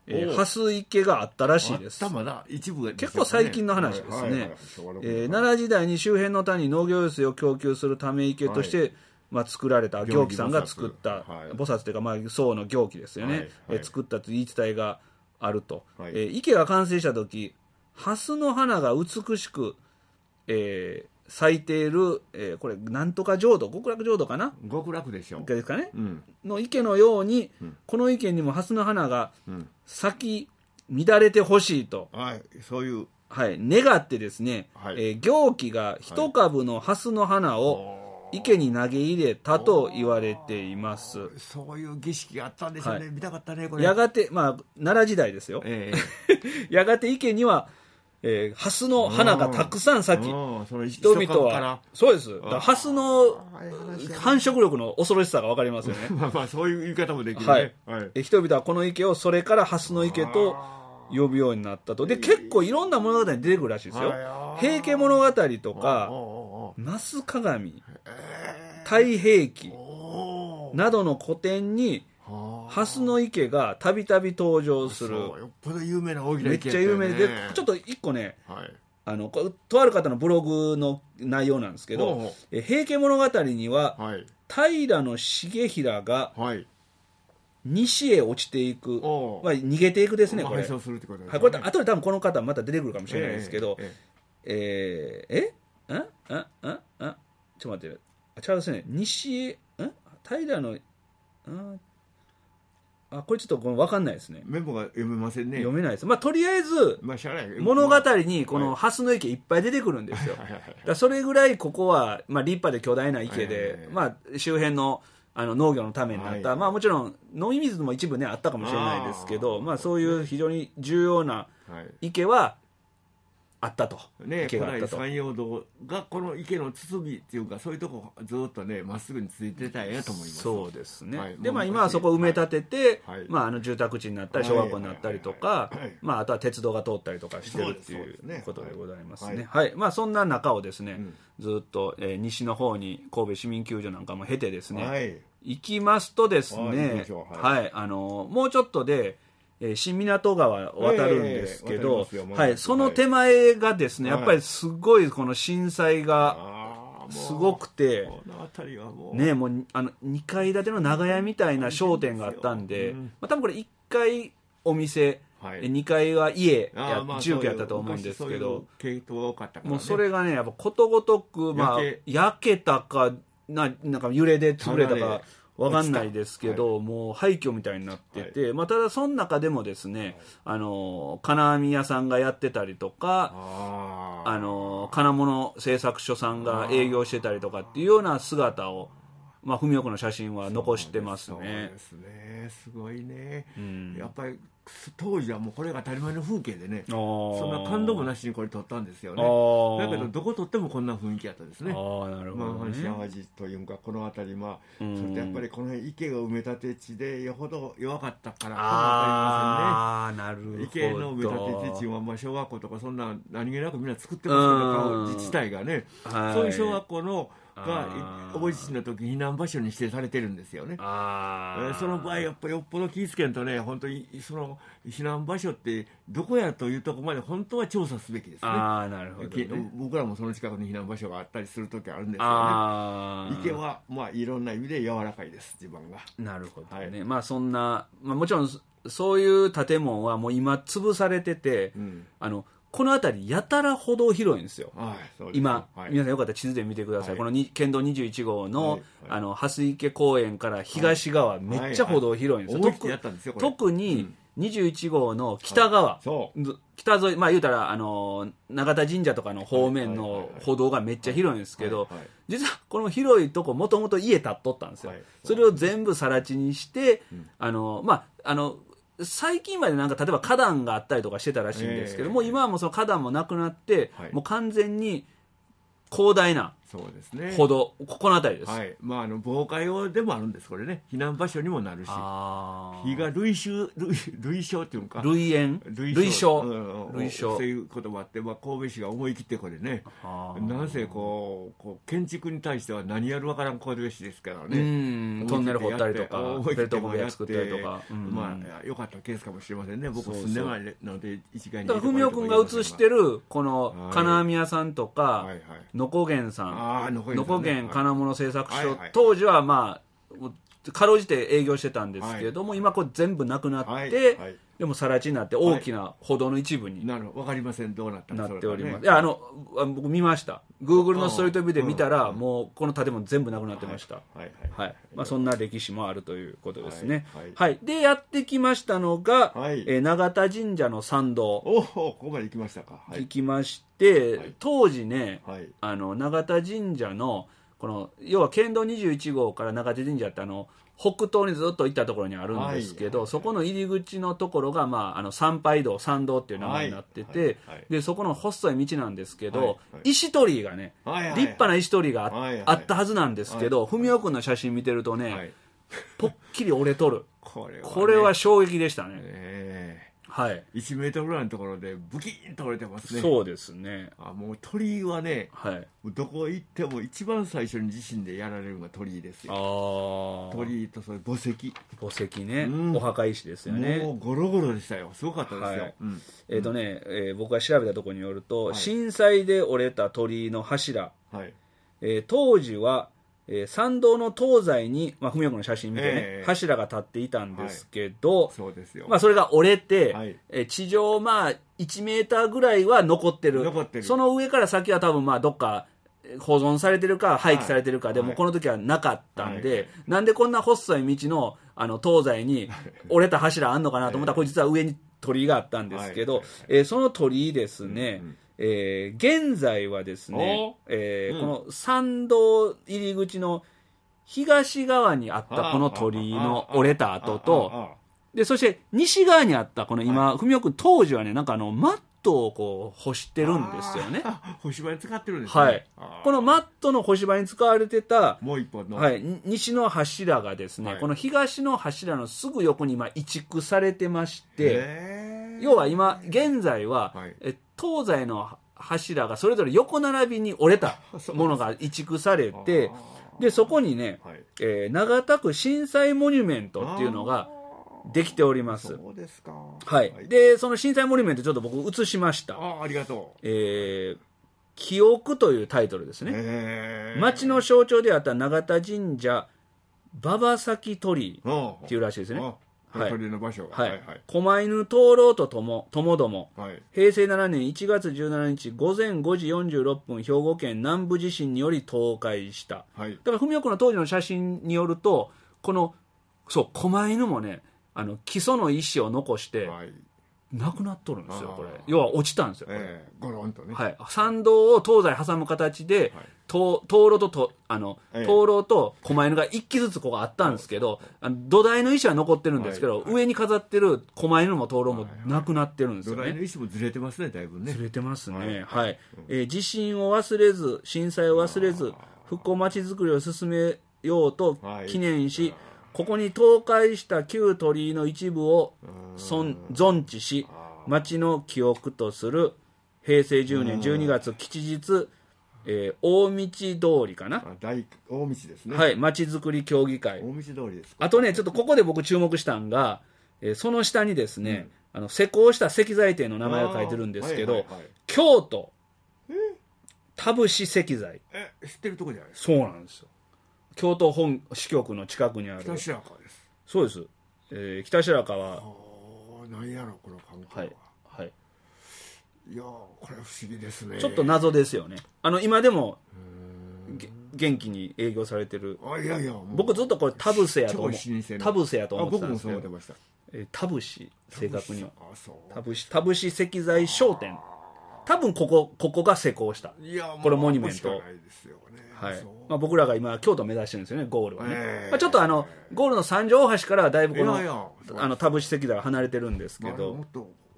A: 蓮池があったらしいです。
B: まだ一部が、ね、
A: 結構最近の話ですね。奈良時代に周辺の谷に農業用水を供給するため池として、作られた行基さんが作った、菩薩というか、僧の行基ですよね、作ったという言い伝えがあると、池が完成した時、蓮の花が美しく、咲いている、これなんとか浄土、極楽浄土かな、
B: 極楽でしょ
A: ですかね、の池のように、この池にも蓮の花が咲き乱れてほしいと、
B: そういう、
A: 願ってですね、行基が一株の蓮の花を池に投げ入れたと言われています。
B: そういう儀式があったんでしょうね、見たかったねこれ。
A: やがて、奈良時代ですよ、やがて池には蓮の花がたくさん咲き、人々は、そうです、蓮の繁殖力の恐ろしさが分かりますよね。
B: そういう言い方もできるね。
A: 人々はこの池をそれから蓮の池と呼ぶようになったと。で、結構いろんな物語に出てくるらしいですよ。平家物語とか、那須鏡、太平記などの古典に、蓮の池がたびたび登場する。
B: よっぽど有名な大きな池、
A: めっちゃ有名で、ちょっと一個ね、とある方のブログの内容なんですけど、平家物語には、平重衡が西へ落ちていく、逃げていくですね、これ。これ後で多分この方また出てくるかもしれないですけど、ちょっと待って、違うですね、西へ、平の、これちょっと分かんないですね。
B: メモが読めませんね。
A: 読めないです。とりあえず、物語にこの蓮の池いっぱい出てくるんですよ。それぐらいここは、立派で巨大な池で、周辺の農業のためになった、もちろん飲み水も一部ねあったかもしれないですけど、そういう非常に重要な池はあったと。
B: 池があったと。古来山陽道がこの池の包みっていうか、そういうとこずっとねまっすぐについてたんやと思います。
A: そうですね。で今はそこを埋め立てて、住宅地になったり小学校になったりとか、あとは鉄道が通ったりとかしてるっていうことでございますね。そんな中をですね、ずっと西の方に神戸市民球場なんかも経てですね、行きますとですね、もうちょっとで新港川を渡るんですけど、その手前がですね、やっぱりすごいこの震災がすごくて、ね、もう2階建ての長屋みたいな商店があったんで、多分これ1階お店、2階は家住居やったと思うんですけど、もうそれがね、やっぱことごとく焼けたかなんか揺れで潰れたかわかんないですけど、もう廃墟みたいになってて、ただその中でもですね、金網屋さんがやってたりとか、金物製作所さんが営業してたりとかっていうような姿を、文雄区の写真は残してますね。
B: そうですね、すごいね。やっぱり当時はもうこれが当たり前の風景でね、そんな感動もなしにこれ撮ったんですよね。だけどどこ撮ってもこんな阪神淡路というかこの辺り、それとやっぱりこの辺池が埋め立て地でよほど弱かったからかも分かりませんね。池の埋め立て地は小学校とかそんな何気なくみんな作ってますけど、自治体がね、そういう小学校のが大地震の時避難場所に指定されてるんですよね。その場合やっぱりよっぽど気ぃつけんとね、本当にその避難場所ってどこやというところまで本当は調査すべきですね。
A: なるほどね。
B: 僕らもその近くに避難場所があったりする時あるんですよね。池はいろんな意味で柔らかいです、地盤が。
A: なるほどね。そんな、もちろんそういう建物はもう今潰されてて、この辺りやたら歩道広いんですよ。今、皆さんよかったら地図で見てください。この県道21号の蓮池公園から東側、めっちゃ歩道広いんですよ。特に21号の北側、北沿い、言うたら永田神社とかの方面の歩道がめっちゃ広いんですけど、実はこの広いとこもともと家建っとったんですよ。それを全部更地にして、最近までなんか例えば花壇があったりとかしてたらしいんですけども、今はもうその花壇もなくなって、もう完全に広大な
B: そうですね。
A: 歩道、この辺りです。
B: はい。まあ、防火用でもあるんです、これね。避難場所にもなるし。火が類焼っていうのか。
A: 類煙類焼。
B: 類焼。そういうこともあって、まあ、神戸市が思い切ってこれね。なんせ建築に対しては何やるわからん神戸市ですからね。
A: トンネル掘ったりとか、ベルトコンベア作ったりとか。
B: まあ、良かったケースかもしれませんね。僕住んでないので、一概に。
A: だから、文雄君が映してる、この、金網屋さんとか、のこげんさん、のこげん金物製作所、当時はまあ、かろうじて営業してたんですけれども、今これ全部なくなって、でも更地になって大きな歩道の一部に
B: なるわかりませんどうなった
A: なっております。いや僕見ました。Google のストリートビューで見たらもうこの建物全部なくなってました。はい。まあそんな歴史もあるということですね。はい。でやってきましたのが永田神社の参道。
B: ここまで行きましたか。
A: 行きまして当時ね永田神社のこの要は県道21号から永田神社って北東にずっと行ったところにあるんですけど、そこの入り口のところが、まあ、参拝道参道っていう名前になってて、でそこの細い道なんですけど、石鳥居がね、立派な石鳥居があったはずなんですけど、文雄君の写真見てるとね、ぽっきり折れとる。これは衝撃でしたね。はい、
B: 1メートルぐらいのところでブキーンと折れてますね。
A: そうですね。
B: もう鳥居はね、どこ行っても一番最初に地震でやられるのが鳥居ですよ。鳥居とそれ墓石
A: ね、お墓石ですよね。
B: もうゴロゴロでしたよ。すごかったです
A: よ。僕が調べたところによると、震災で折れた鳥居の柱、当時は参道の東西に、文雄君の写真見てね、柱が立っていたんですけど、それが折れて、地上1メーターぐらいは残ってる。その上から先は多分どっか保存されてるか廃棄されてるかでもこの時はなかったんで、なんでこんな細い道の東西に折れた柱あんのかなと思ったら、これ実は上に鳥居があったんですけど、その鳥居ですね、現在はですね、この参道入り口の東側にあったこの鳥居の折れた跡と、でそして西側にあったこの今、文雄君当時はね、なんかマットを干してるんですよね。
B: 干し場に使ってるんですね。
A: このマットの干し場に使われてた
B: もう一本の、
A: 西の柱がですね、この東の柱のすぐ横に今移築されてまして、要は今現在は、東西の柱がそれぞれ横並びに折れたものが移築されて、でそこにね、長田区震災モニュメントっていうのができております。
B: そうですか。
A: でその震災モニュメントちょっと僕写しました。
B: ありがとう。
A: 記憶というタイトルですね。町の象徴であった永田神社馬場崎鳥居っていうらしいですね。
B: 鳥の場所が。
A: 狛犬灯籠とともども、平成7年1月17日午前5時46分、兵庫県南部地震により倒壊した。だから文雄君の当時の写真によると、この狛犬もね、基礎の石を残して、なくなっとるんですよ。これ要は落ちたんですよ。
B: ゴロンとね。
A: 参道を東西挟む形で、灯籠と狛犬が一機ずつここあったんですけど、土台の石は残ってるんですけど、上に飾ってる狛犬も灯籠もなくなってるんですよね。
B: 土台の石もずれてますね、だいぶね。
A: ずれてますね。地震を忘れず、震災を忘れず、復興まちづくりを進めようと記念し、ここに倒壊した旧鳥居の一部を存置し、町の記憶とする平成10年12月吉日、大道通りかな。
B: 大道ですね。
A: 町づくり協議会。
B: 大道通りです。
A: あとね、ちょっとここで僕注目したんが、その下にですね、施工した石材店の名前が書いてるんですけど、京都田伏石材。
B: 知ってるとこじゃないですか。
A: そうなんですよ。京都本支局の近くにある
B: 北白川です。
A: そうです。北白川。
B: 何やろこの関係は。いやこれ不思議ですね。
A: ちょっと謎ですよね。今でも元気に営業されてる。僕ずっとこれ田伏やと思ってたんですけど。
B: 僕もそう思ってました。
A: 田伏、正確には田伏石材商店。多分ここが施工した。これモニュメント。僕らが今京都目指してるんですよね、ゴールはね。ちょっとゴールの三条大橋からはだいぶこの田伏石材が離れてるんですけど、
B: もっと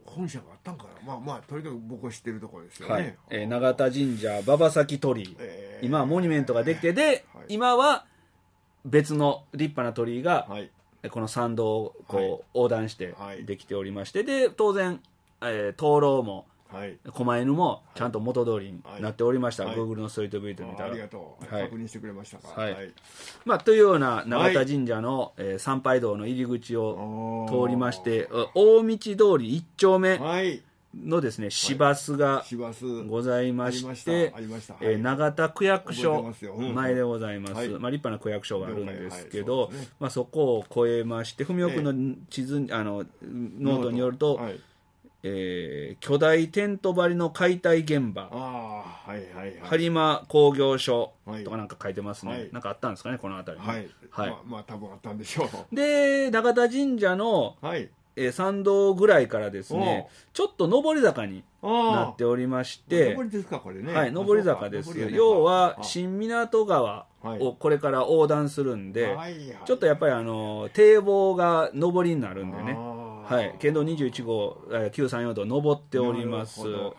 B: 本社があったんかな。まあとにかく僕は知ってるところですよね。
A: はい、永田神社馬場崎鳥居、今はモニュメントができてで、今は別の立派な鳥居が、この参道をこう横断してできておりまして、で当然、灯籠も狛犬もちゃんと元通りになっておりました、Google のストリートビューで見たら。
B: ありがとう、確認してくれましたか。
A: というような永田神社の、参拝道の入り口を通りまして、大道通り1丁目のですね、市バスがございまして、永田区役所前でございます、立派な区役所があるんですけど、そこを越えまして、文雄君の地図ノートによると、巨大テント張りの解体現場、播磨工業所とかなんか書いてますね、なんかあったんですかね、この辺りに。
B: まあ多分あったんでしょう。
A: で、永田神社の、参道ぐらいからですね、ちょっと上り坂になっておりまして、
B: 上りですか、これね。
A: はい、上り坂です。要は、新港川をこれから横断するんで、ちょっとやっぱり堤防が上りになるんでね、はい、県道21号、934道登っております。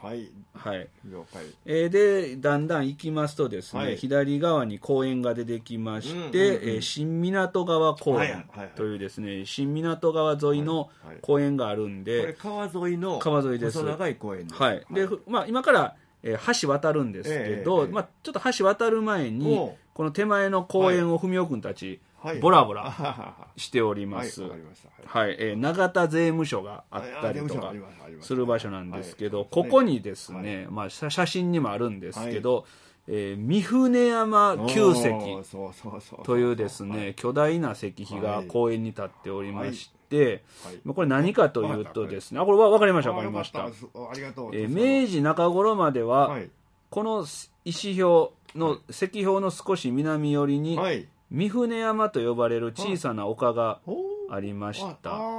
A: で、だんだん行きますとですね、左側に公園が出てきまして、新港川公園というですね、新港川沿いの公園があるんで、
B: これ川沿いの細長い公園です。
A: で、今から、橋渡るんですけど、ちょっと橋渡る前に、この手前の公園を文雄君たち、ボラボラしております。永田税務署があったりとかする場所なんですけど、ここにですね、写真にもあるんですけど、三船山旧石というですね、巨大な石碑が公園に立っておりまして、これ何かというとですね、これ分かりました、分かりました。明治中頃までは、この石表の石標の少し南寄りに、三船山と呼ばれる小さな丘がありました。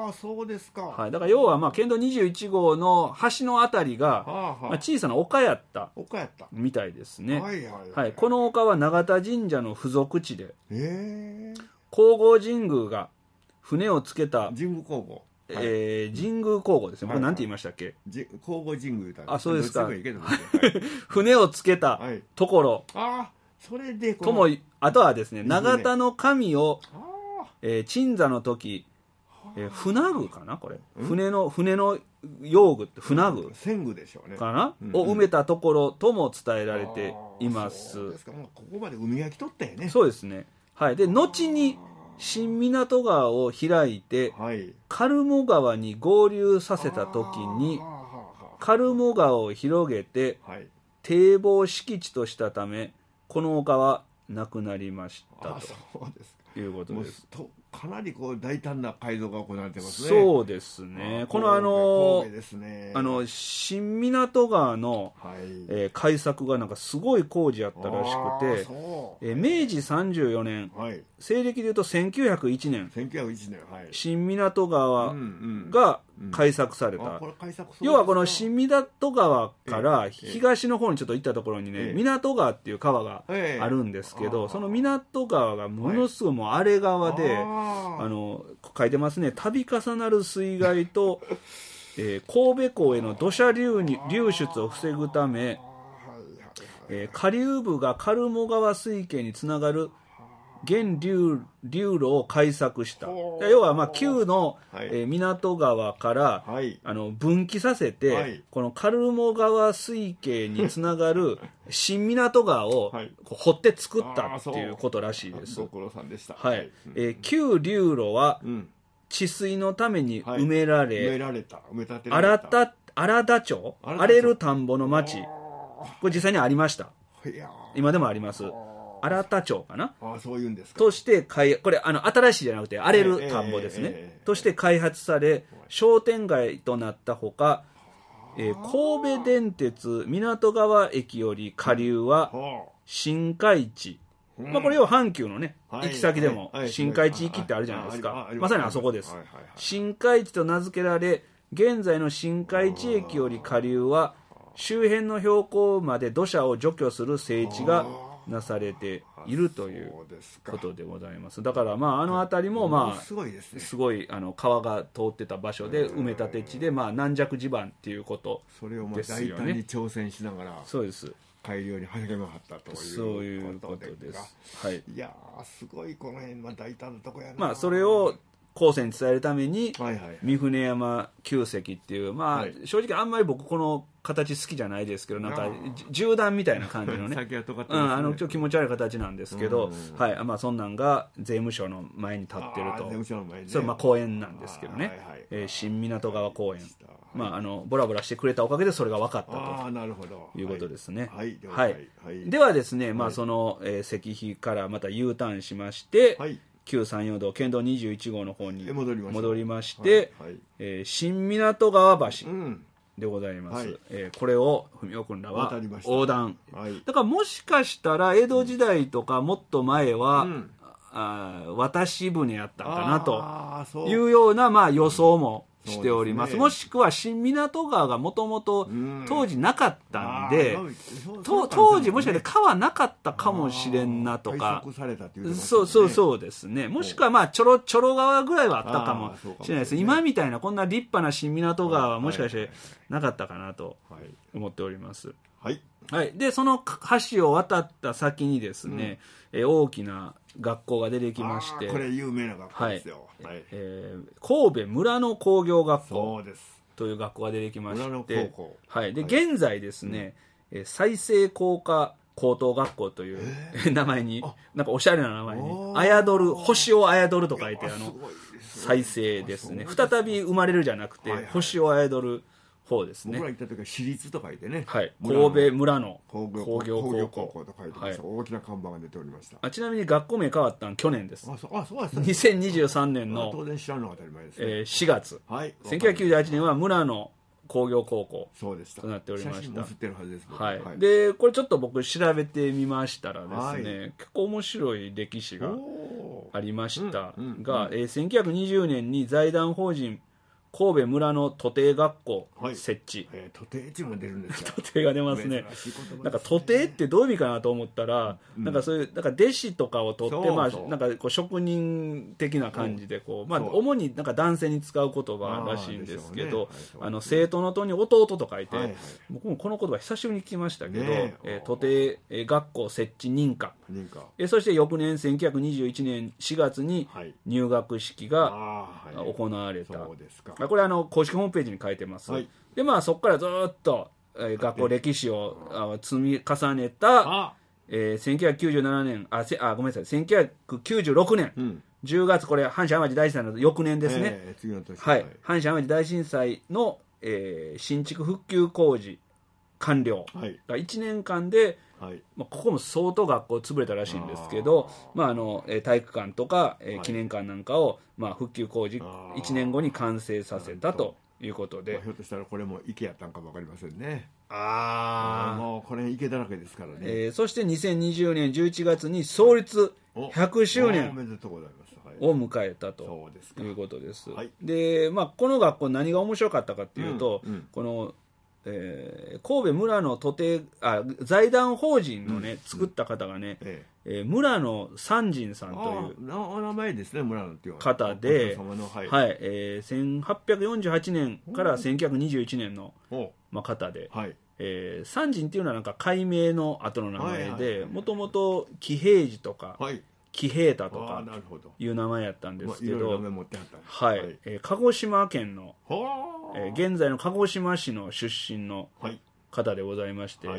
B: そうですか。
A: だから要は県道21号の橋のあたりが小さな丘やったみたいですね。この丘は永田神社の付属地で、皇后神宮が船をつけた
B: 神宮皇后、
A: 神宮皇后ですね。僕なんて言いましたっけ？
B: 皇后神宮。
A: そうですか。船をつけたところ。
B: それで
A: とも、あとはですね、永田の神を、鎮座の時、船具かな、これ。船の用具って船具
B: 船具でしょうね。
A: かな、を埋めたところとも伝えられています。
B: そうですか。ここまで海が来とったよね。
A: そうですね。で、後に新港川を開いて、苅藻川に合流させた時に、苅藻川を広げて、堤防敷地としたため、この丘はなくなりましたということです。
B: かなり大胆な改造が行われてますね。
A: そうですね。この新港川の、開削がなんかすごい工事やったらしくて、明治34年、西暦でいうと1901年、新港川が開削された。要はこの新港川から東の方にちょっと行ったところにね、港川っていう川があるんですけど、その港川がものすごいもう荒れ川で、書いてますね、度重なる水害と、神戸港への土砂流出を防ぐため、下流部が苅藻川水系につながる現流路を開削した。要は旧の、港川から、分岐させて、この苅藻川水系につながる新港川を掘って作ったっていうことらしいです。
B: ご苦労さんでした。
A: 旧流路は治水のために埋められ、荒田町、荒れる田んぼの町、これ実際にありました。今でもあります。荒田町かな、
B: そういうんですか。
A: としてこれ新しいじゃなくて荒れる田んぼですね、として開発され商店街となったほか、神戸電鉄港川駅より下流は新海地、これ要は阪急のね、行き先でも新海地行きってあるじゃないですか。まさにあそこです。新海地と名付けられ、現在の新海地駅より下流は周辺の標高まで土砂を除去する整地がなされているということでございます。だからまああの辺りもまあすごい川が通ってた場所で埋め立て地でまあ軟弱地盤っていうことですよね。
B: それをまあ大胆に挑戦しながら
A: そうです
B: 改良に励まはったということです。はい。いやすごいこの辺は大胆なとこやな。
A: まあそれを後世に伝えるために三船山旧跡っていうまあ正直あんまり僕この形好きじゃないですけどなんか銃弾みたいな感じのねちょっと気持ち悪い形なんですけど、はい、まあそんなんが税務署の前に立ってるとそれまあ公園なんですけどね、新湊川公園、まあボラボラしてくれたおかげでそれが分かったということですね。はい、ではですね、まあその石碑からまた U ターンしまして、旧山陽道県道21号の方に戻りまして、新湊川橋でございます、これを文雄君らは横断、だからもしかしたら江戸時代とかもっと前は、渡し船やったんかなというようなまあ予想もしております。もしくは新湊川がもともと当時なかったんで、当時もしかして川なかったかもしれんなとか、そうですね。もしくはまあちょろ川ぐらいはあったかもしれないです。今みたいなこんな立派な新湊川はもしかしてなかったかなと思っております。でその橋を渡った先にですね、大きな学校が出てきまして、
B: これ有名な学校ですよ。
A: 神戸村野工業学校という学校が出てきまして、で現在ですね、済生工科高等学校という名前になんかおしゃれな名前に侮る星を侮ると書いて済生ですね。再び生まれるじゃなくて星を侮る方ですね。
B: 僕ら行った時は私立と書いてね、
A: 神戸村の工業高
B: 校と書いてました。大きな看板が出ておりました。
A: ちなみに学校名変わったの去年です。2023年の4月、1998年は村の工業高校となっておりました。でこれちょっと僕調べてみましたらですね、結構面白い歴史がありましたが、1920年に財団法人神戸村の徒弟学校設置、
B: 徒弟地も出るんですか。
A: 徒弟が出ますね。なんか徒弟ってどういう意味かなと思ったら、なんかそういうなんか弟子とかを取ってまあなんかこう職人的な感じでこうまあ主になんか男性に使う言葉らしいんですけど、生徒の徒に弟と書いて、僕もこの言葉久しぶりに聞きましたけど、徒弟学校設置認可、そして翌年1921年4月に入学式が行われた。これ公式ホームページに書いてます。でまあそこからずっと学校歴史を積み重ねた1997年ごめんなさい1996年10月、これ阪神・淡路大震災の翌年ですね。阪神・淡路大震災の新築復旧工事完了が1年間で、ここも相当学校潰れたらしいんですけど、体育館とか記念館なんかを復旧工事1年後に完成させたということで、
B: ひょっとしたらこれも池やったんかも分かりませんね。もうこれ池だらけですからね。
A: そして2020年11月に創立100周年を迎えたということです。でこの学校何が面白かったかっていうと、この神戸村の財団法人のね作った方がね、村野三人さんという
B: お名前ですね。村野っていう
A: 方で、1848年から1921年の方で、三人っていうのはなんか改名の後の名前で、もともと喜平寺とか喜平太とかいう名前やったんですけど、鹿児島県の現在の鹿児島市の出身の方でございまして、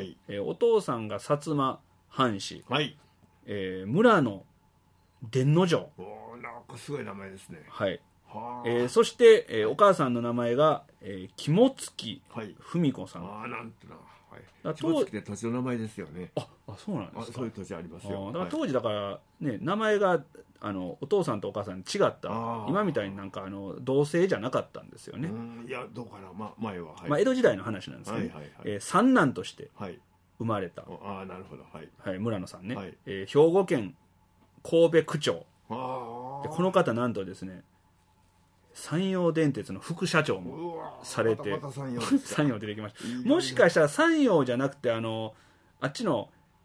A: お父さんが薩摩藩士、村野伝之丞、
B: なんかすごい名前ですね。
A: そして、お母さんの名前が、肝付文子さん。
B: なんとな、肝付って土地の名前ですよね。
A: そうなんですか。
B: そういう土地ありますよ。
A: だから当時だからね、名前がお父さんとお母さんに違った、今みたいになんか同姓じゃなかったんですよね。
B: いやどうかな、前は、
A: 江戸時代の話なんですけど、三男として生まれた、
B: なるほど、
A: 村野さんね、兵庫県神戸区長で、この方なんとですね、山陽電鉄の副社長もされて、山陽出てきました。もしかしたら山陽じゃなくてあっちの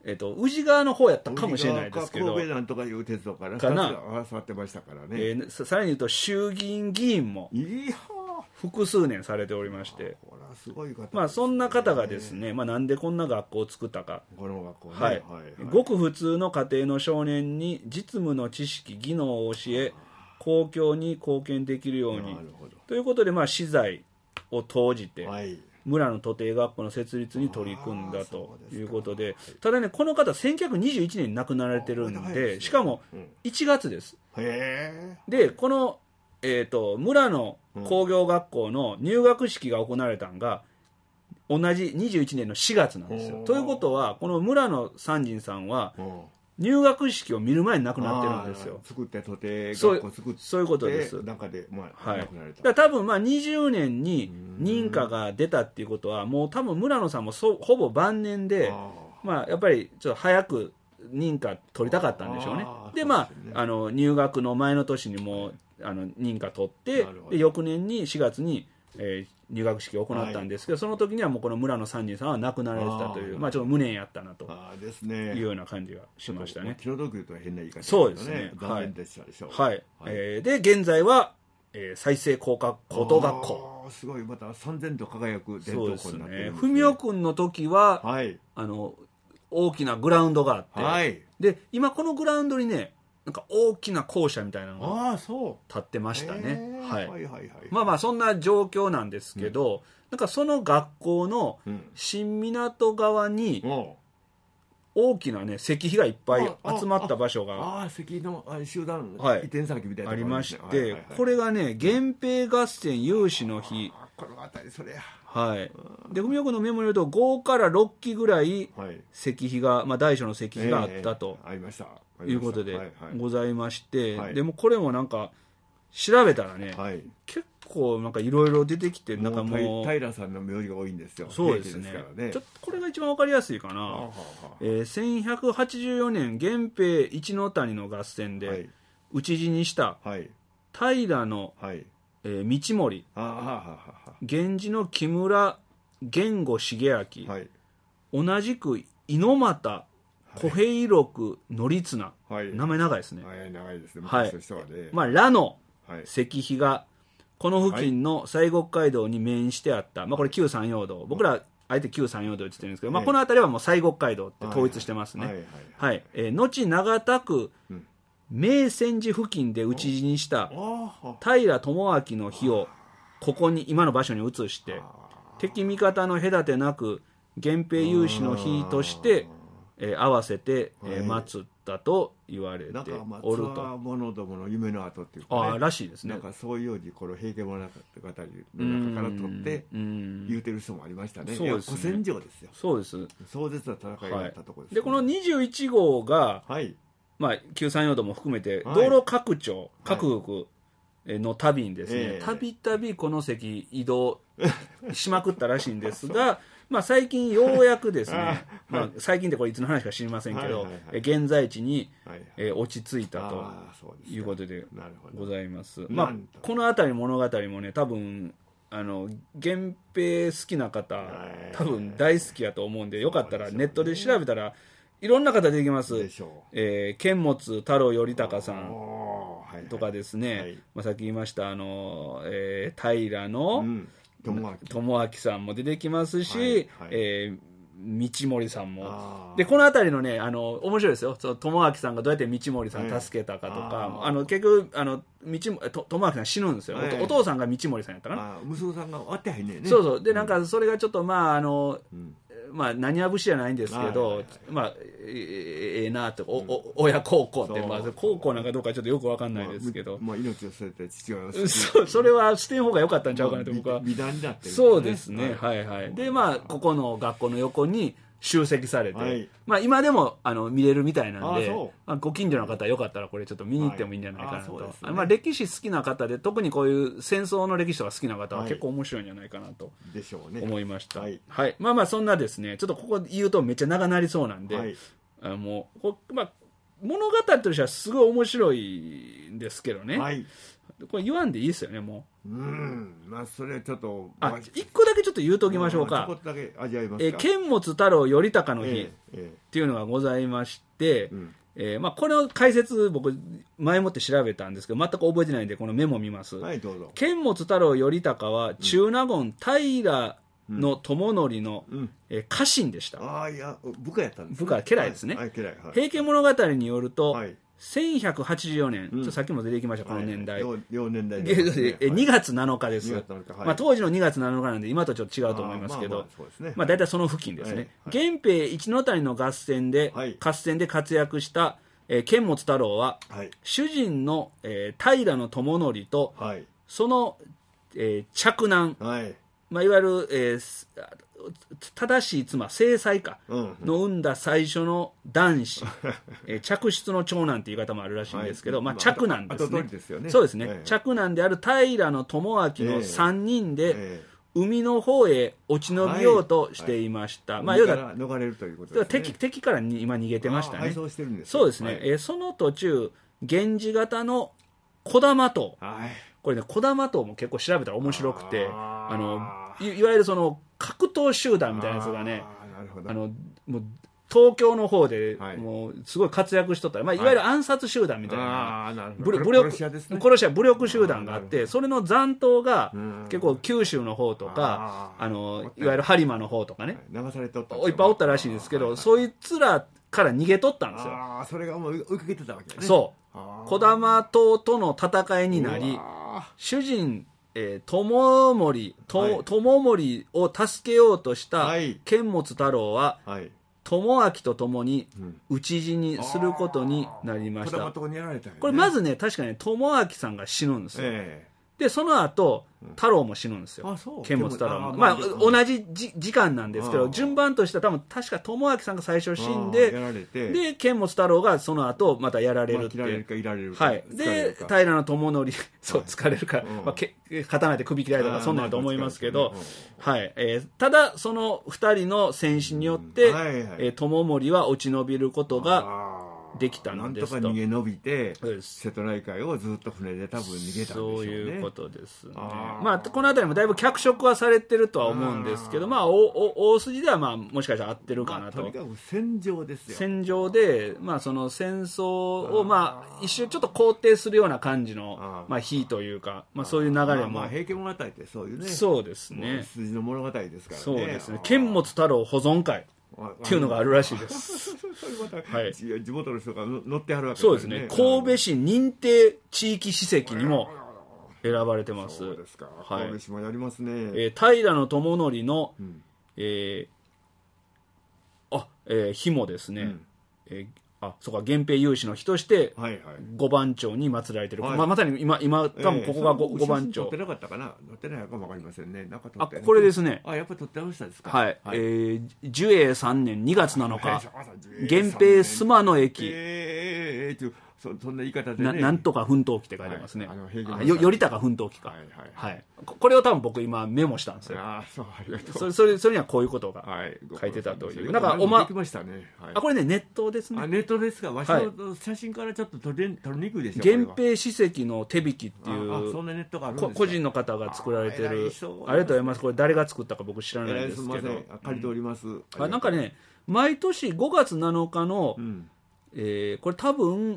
A: 宇治川の方やったかもしれないですけど、
B: 神戸なんとかいう鉄道から触ってましたからね。
A: さらに言うと衆議院議員も複数年されておりまして、
B: すごい方、
A: まあそんな方がですね、まあなんでこんな学校を作ったか。
B: この学校ね、
A: はい、ごく普通の家庭の少年に実務の知識技能を教え、公共に貢献できるようにということで、まあ私財を投じて、村の徒弟学校の設立に取り組んだということで、ただね、この方1921年に亡くなられてるんで、しかも1月です。でこの、村の工業学校の入学式が行われたのが同じ21年の4月なんですよ。ということはこの村の三人さんは入学式を見る前に亡くなってるんですよ。
B: 作って徒弟学校作って、
A: そういうことです。
B: 中で、まあ、
A: はい、
B: 亡くなられた。
A: だから多分まあ20年に認可が出たっていうことはもう多分村野さんもほぼ晩年で、まあやっぱりちょっと早く認可取りたかったんでしょうね。でまあ入学の前の年にも認可取って、で翌年に4月に、入学式を行ったんですけど、その時にはもうこの村野三人さんは亡くなられてたという、まあちょっと無念やったなというような感じがしましたね。
B: 気の毒とは変な言い方ですね。
A: そうですね。
B: 残念でしたでしょう。
A: はい。で現在は、済生高等学校。
B: すごい、また3000と輝く伝統校になってるんですね。
A: 文雄君の時は、大きなグラウンドがあって、で今このグラウンドにね、なんか大きな校舎みたいなのが建ってましたね。まあまあそんな状況なんですけど、なんかその学校の新港側に大きなね石碑がいっぱい集まった場所が
B: 石碑の集団移転先みたいな
A: ありまして、これがね源平合戦有志の日、
B: この辺りそれや。
A: はい、で文雄君のメモによると5から6基ぐらい石碑が、まあ、大小の石碑があったということでございまして、でもこれもなんか調べたらね、結構なんかいろいろ出てきて、なんかもう
B: 平さんの名字が多いんですよ。
A: そうですね。ちょっとこれが一番わかりやすいかな。1184年源平一の谷の合戦で討ち死にした平の道盛、源氏の木村源吾重明、同じく猪俣小平六則綱、名前長いですね。
B: 長いですね。
A: まあ羅の石碑がこの付近の西国街道に面してあった、まあこれ旧山陽道、僕らあえて旧山陽道って言ってるんですけど、まあこの辺りはもう西国街道って統一してますね。後長田区名泉寺付近で討ち死にした平知明の碑をここに今の場所に移して、敵味方の隔てなく源平有志の碑として合わせて祀ったと言われておると。
B: 松物どもの夢の跡っていうか、
A: らしいですね。
B: なんかそういうようにこの平家物語の中から取って言うてる人もありましたね。そうですね。古戦場ですよ。
A: そうです。
B: 壮絶な戦いがあったところです。
A: でこの21号が、まあ旧山陽道も含めて道路拡張各国の旅にですね、たびたびこの席移動しまくったらしいんですが、まあ最近ようやくですねまあ最近ってこれいつの話か知りませんけど、現在地に落ち着いたということでございます。まあこの辺り物語もね、多分源平好きな方多分大好きやと思うんで、よかったらネットで調べたらいろんな方出てきます。剣持太郎頼孝さんとかですね、まあさっき言いました平の智明さんも出てきますし、道盛さんも。でこの辺りのね面白いですよ。智明さんがどうやって道盛さん助けたかとか、結局智明さん死ぬんですよ。お父さんが道盛さんやったかな。
B: 息子さんがあってはいね。
A: そうそう。でなんかそれがちょっとまあまあ何は節じゃないんですけど、まあなと親孝行って、まあ孝行なんかどうかちょっとよく分かんないですけど、
B: まあ命を捨てて父親を
A: それは捨てん方が良かったんちゃうかなと僕は。
B: 美談になってる。
A: そうですね。はいはい。でまあここの学校の横に集積されて、まあ今でも見れるみたいなんで、ご近所の方よかったらこれちょっと見に行ってもいいんじゃないかなと。まあ歴史好きな方で、特にこういう戦争の歴史とか好きな方は結構面白いんじゃないかなと思いました。はい。まあまあそんなですね、ちょっとここ言うとめっちゃ長なりそうなんで、もうまあ物語としてはすごい面白いんですけどね。 これ言わんでいいですよね、もう。
B: まあそれちょっと
A: 一個だけちょっと言うときましょうか。
B: ちょっとだけ味わいますか。
A: 剣持太郎頼高の日っていうのがございまして、まあこれを解説僕前もって調べたんですけど全く覚えてないんでこのメモ見ます。
B: はい、どうぞ。
A: 剣持太郎頼高は中納言平の友則の家臣でした。
B: ああ、いや部下やったんですね。
A: 部下家来ですね。平家物語によると、1184年、ちょっとさっきも出てきました、この年代。
B: 両年代
A: で2月7日です。まあ、当時の2月7日なんで、今とちょっと違うと思いますけど、まあ大体その付近ですね。源平一ノ谷の合戦で活躍した剣持太郎は、主人の平の友則と、その嫡男、まあ、いわゆる、正しい妻、正妻かの産んだ最初の男子、嫡出の長男という言い方もあるらしいんですけど、まあ、嫡男ですね。そうですね。嫡男である平の友明の3人で、海の方へ落ち延びようとしていました。まあ、要は
B: 逃れるということですね。
A: 敵から今逃げてましたね。
B: そう
A: ですね。その途中、源氏型の児玉島。これね、児玉島も結構調べたら面白くて、いわゆるその格闘集団みたいなやつがね、もう東京の方でもうすごい活躍しとったら、まあ、いわゆる暗殺集団みたいな、武力集団があって、それの残党が結構九州の方とか、いわゆる播磨の方とかね、いっぱいおったらしいんですけど、そいつらから逃げとったんですよ。
B: それがもう追いかけてたわけね。
A: そう。児玉島との戦いになり、主人友盛を助けようとした剣持太郎は、友明と共に討ち死にすることになりました。これまずね、確かに友明さんが死ぬんですよ。でその後太郎も死ぬんですよ。剣持太郎も、まあ、同じ時間なんですけど、順番としては多分確か友明さんが最初死んで、で剣持太郎がその後またやられるっていう、はい、で平の友則そう疲れるから、まあ、刀で首切られたとかそんなんやと思いますけど、はい、ただその2人の戦死によって、友盛は落ち延びることができたんですと。
B: なんとか逃げ延びて瀬戸内海をずっと船で多分逃げたんでしょうね。
A: そういうことですね。まあこの辺りもだいぶ脚色はされてるとは思うんですけど、まあ大筋ではまあもしかしたら合ってるかなと。
B: とにかく戦場ですよ。
A: 戦場でまあその戦争をまあ一瞬ちょっと肯定するような感じのまあ日というか、まあそういう流れも。
B: まあ平家物語ってそういうね。
A: そうですね。
B: 筋の物語ですからね。
A: そうですね。剣持太郎保存会っていうのがあるらしいです。
B: はい、地元の人が乗ってはるわけ
A: ですね。そうですね。神戸市認定地域史跡にも選ばれてます。
B: そうですか。神戸市もやりますね。
A: 平の友則の、日もですね、そうか源平有志の日として五番町に祀られてる、まさに今多分ここが五番町。
B: 撮ってなかったかな、撮ってないかも分かりませんね。なんか撮って
A: これですね。
B: やっぱり撮ってましたですか。
A: はい、寿永3年2月7日源平須磨の駅、
B: そんな言い方でね、
A: なんとか奮闘記って書いてますね。頼高奮闘記か。はい。これを多分僕今メモしたんですよ。それにはこういうことが書いてたという。
B: なんか
A: これねネットですね。
B: ネットですか。わしの写真からちょっと撮りにくいでしょ。
A: 源平史跡の手引きっていう
B: そんなネットがあるんですか。
A: 個人の方が作られてる。ありがとうございます。これ誰が作ったか僕知らないですけど。
B: 借りております。
A: なんかね毎年5月7日のこれ多分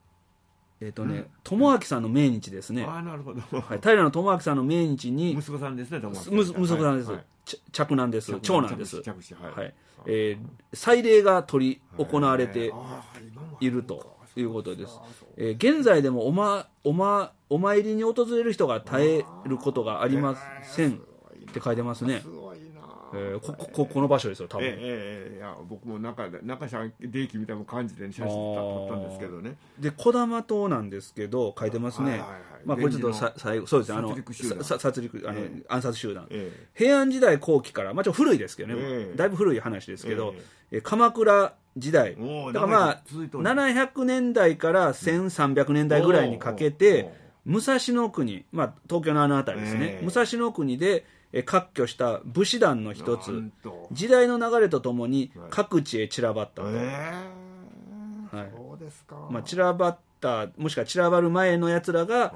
A: 友明さんの命日ですね。
B: なるほど。
A: 平友明さんの命日に
B: 息子さんですね。
A: 息子さんです。嫡男です。長男です。祭礼が取り行われているということです。現在でもお参りに訪れる人が絶えることがありませんって書いてますね。この場所ですよ多分。
B: いや僕も中さん電気みたいな感じで写真撮ったんですけどね。
A: で児玉島なんですけど書いてますね。まあこれちょっと最後そうですね。殺戮暗殺集団。平安時代後期からまあちょっと古いですけどね。だいぶ古い話ですけど、鎌倉時代だからまあ700年代から1300年代ぐらいにかけて武蔵野国、まあ東京のあの辺りですね。武蔵野国で割拠した武士団の一つ、時代の流れとともに各地へ散らばったと。
B: そうですか。
A: まあ散らばったもしくは散らばる前のやつらが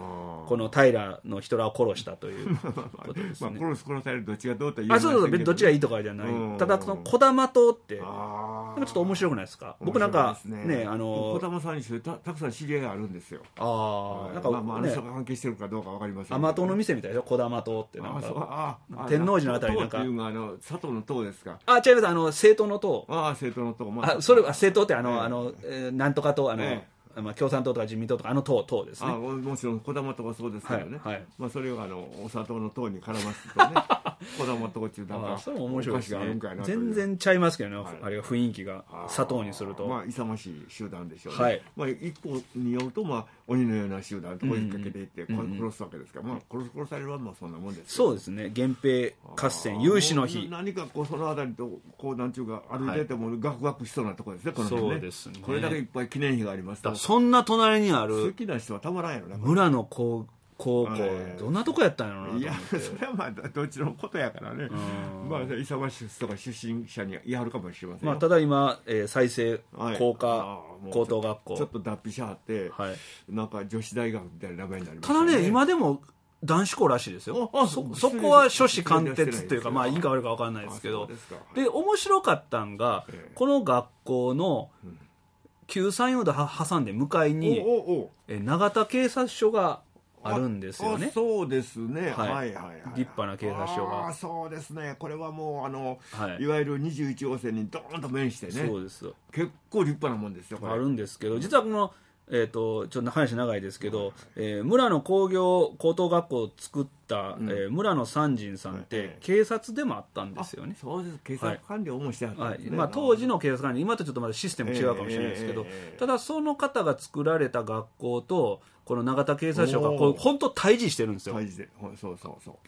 A: この平の人らを殺したということですね。
B: 殺されるどっちがどうとは言いませんけど、
A: そうどっちがいいとかじゃない、ただその児玉島ってなんかちょっと面白くないですか。僕なんかね
B: 児玉さんにたくさん知り合いがあるんですよ。なんかね、関係してるかどうかわかりません。
A: 甘党の店みたいでしょ、児玉島って。なんか天王寺のあたりなんか
B: 佐藤の塔ですか。
A: 違います、政党の党。
B: 政党の党。
A: それは政党ってなんとか党共産党とか自民党とか党ですね。
B: もちろん児玉党はそうですけどね、それをお砂糖の党に絡ますとね児玉党っていうなんか
A: それも面白いですね。
B: お菓子があるんかいな。
A: 全然ちゃいますけどね、あれが雰囲気が砂糖にすると
B: 勇ましい集団でしょうね。一方によると鬼のような集団と追いかけていって殺すわけですから、殺されるはそんなもんです。
A: そうですね。源平合戦有志の日、
B: 何かそのあたりとなんちゅうか歩いててもガクガクしそうなところですね、この辺ね。
A: そうですね。
B: これだけいっぱい記念碑がありますと、
A: そんな隣にある
B: 好きな人はたまらんやろね。
A: 村の高校、どんなとこやったんやろな。
B: いや、それはどっちのことやからね。勇ましい人が出身者に言い張るかもしれません。
A: ただ今再生高等学校
B: ちょっと脱皮しはって、なんか女子大学みたいな名前になりました
A: ただね、今でも男子校らしいですよ。そこは初子貫徹というか、いいか悪いか分からないですけど、で面白かったんが、この学校の934で挟んで向かいに永田警察署があるんですよね。
B: そうですね。
A: 立派な警察署が。
B: そうですね。これはもういわゆる21号線にドーンと面してね。
A: そうです。
B: 結構立派なもんですよ。
A: あるんですけど、実はこのちょっと話長いですけど、村の工業高等学校を作った、村野三人さんって警察でもあったんですよね。
B: そうです。警察官僚もしてはったんですね。
A: 当時の警察官僚、今とちょっとまだシステム違うかもしれないですけど、ただその方が作られた学校とこの永田警察署が本当対峙してるんですよ。
B: 対峙で、そう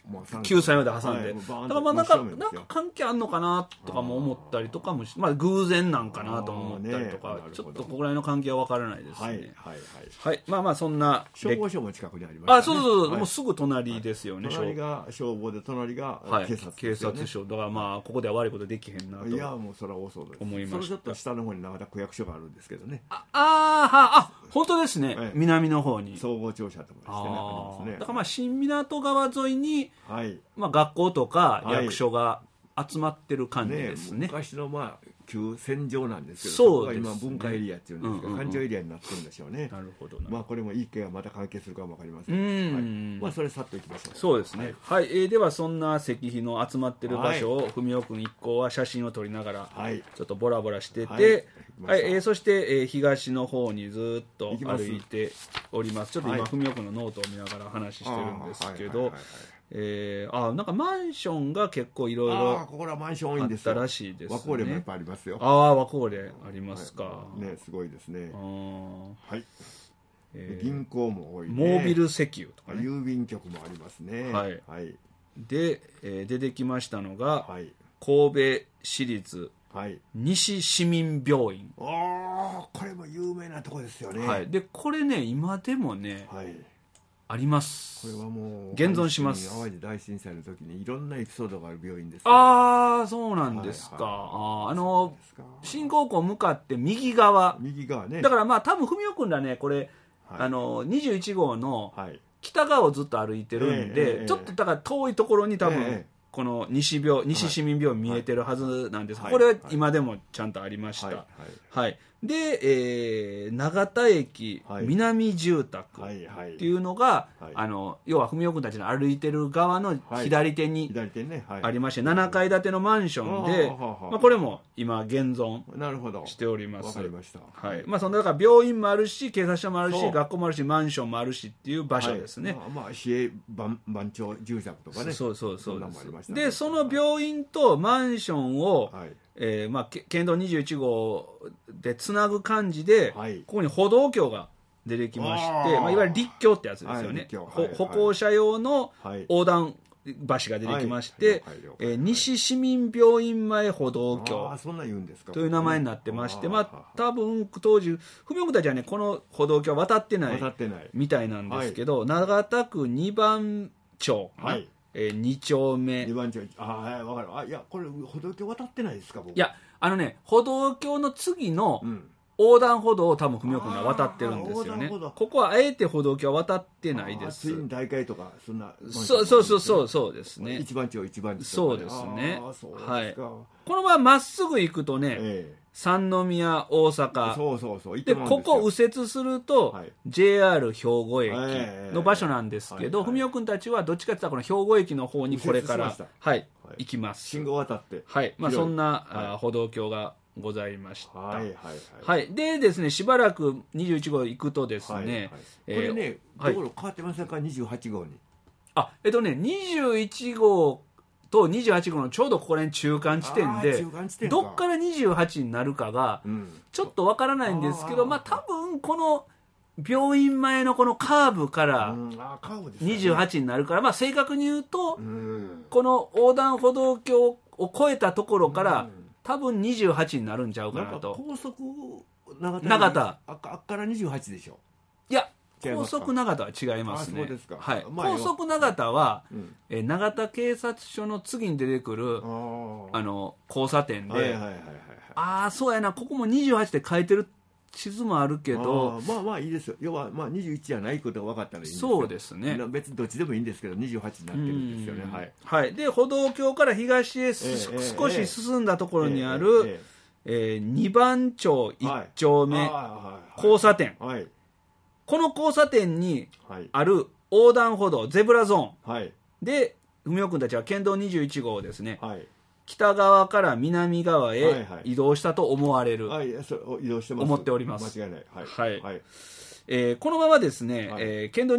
A: 9歳まで挟んで、だからなんか関係あんのかなとかも思ったりとかも偶然なんかなと思ったりとか、ちょっとここら辺の関係は分からないですね。そんな
B: 消防署も近くにありますね。
A: そうもうすぐ隣ですよね。
B: 隣が消防で隣が
A: 警察署だから、ここでは悪いことできへんなと。
B: いや、もうそれは多そうです。
A: 思いました。
B: それちょっと下の方に永田区役所があるんですけどね。
A: 本当ですね。南の方に
B: 総合庁舎とかしてね、ありますね。
A: だから新港川沿いに学校とか役所が集まってる感じですね。
B: 昔の旧戦場なんですけど、
A: そうですね。
B: 今文化エリアっていうんですか、環状エリアになってるんでしょうね。
A: なるほど。
B: これもいい系はまた関係するかもわかりません。それさっといきましょう。
A: そうですね。ではそんな石碑の集まってる場所を文雄君一行は写真を撮りながらちょっとボラボラしてて、そして東の方にずっと歩いております。ちょっと今文雄君のノートを見ながら話してるんですけど、なんかマンションが結構いろいろあったらしいですね。
B: 和光霊もやっぱありますよ。
A: 和光霊ありますか。
B: すごいですね。銀行も多いね。
A: モービル石油とかね。
B: 郵便局もありますね。
A: で、出てきましたのが神戸市立西市民病院。
B: これも有名なとこですよね。
A: でこれね、今でもねあります。
B: これはもう
A: 現存します。
B: 淡路大震災の時にいろんなエピソードがある病院です。
A: そうなんですか。新高校向かって右側
B: ね。
A: だから多分文雄君らね、これ21号の北側をずっと歩いてるんで、ちょっとだから遠いところに多分この西市民病院見えてるはずなんですが、これは今でもちゃんとありました。で、永田駅南住宅っていうのが、要は文雄君たちの歩いてる側の左手にありまして、7階建てのマンションで、これも今現存しております。そんなだから病院もあるし、警察署もあるし、学校もあるし、マンションもあるしっていう場所ですね。
B: 市営番長住宅とかね。
A: そうで、その病院とマンションを県道21号でつなぐ感じで、ここに歩道橋が出てきまして、いわゆる立橋ってやつですよね。歩行者用の横断橋が出てきまして、西市民病院前歩道橋という名前になってまして、多分当時文雄君たちはね、この歩道橋渡ってないみたいなんですけど、長田区2番町2丁目。
B: 2番町。わかる。いや、これ歩道橋渡ってないですか、僕。
A: いや、歩道橋の次の横断歩道を多分文雄君が渡ってるんですよね。ここはあえて歩道橋は渡ってないです。
B: ついに大会とかそんな。
A: そうですね。
B: 一番地。
A: そうですね。はい。このまままっすぐ行くとね、三宮、大阪。で、ここ右折すると、JR 兵庫駅の場所なんですけど、文雄君たちはどっちかというとこの兵庫駅の方にこれから、行きます。
B: 信号渡って。
A: はい。そんな歩道橋がございました。でですね、しばらく21号行くとですね、
B: これね、道路変わってませんか、28号に。
A: 21号と28号のちょうどここら辺中間地点で、どっから28になるかがちょっとわからないんですけど、多分この病院前のこのカーブから28になるから、正確に言うとこの横断歩道橋を越えたところから多分28になるんちゃうかなと。
B: 高速
A: 長田
B: あっから28でしょ。
A: いや、高速長田は違いますね。高速長田は、長田警察署の次に出てくる交差点で、そうやな、ここも28って書いてる地図もあるけど、
B: いいですよ。要は21じゃないことが分かったらいいんですよ。
A: そうですね。
B: 別にどっちでもいいんですけど28になってるんですよね。
A: で歩道橋から東へ少し進んだところにある2番町1丁目交差点、この交差点にある横断歩道ゼブラゾーンで文雄君たちは県道21号をですね、北側から南側へ移動したと思われる、思っております。
B: 間違いない。
A: このままですね、県道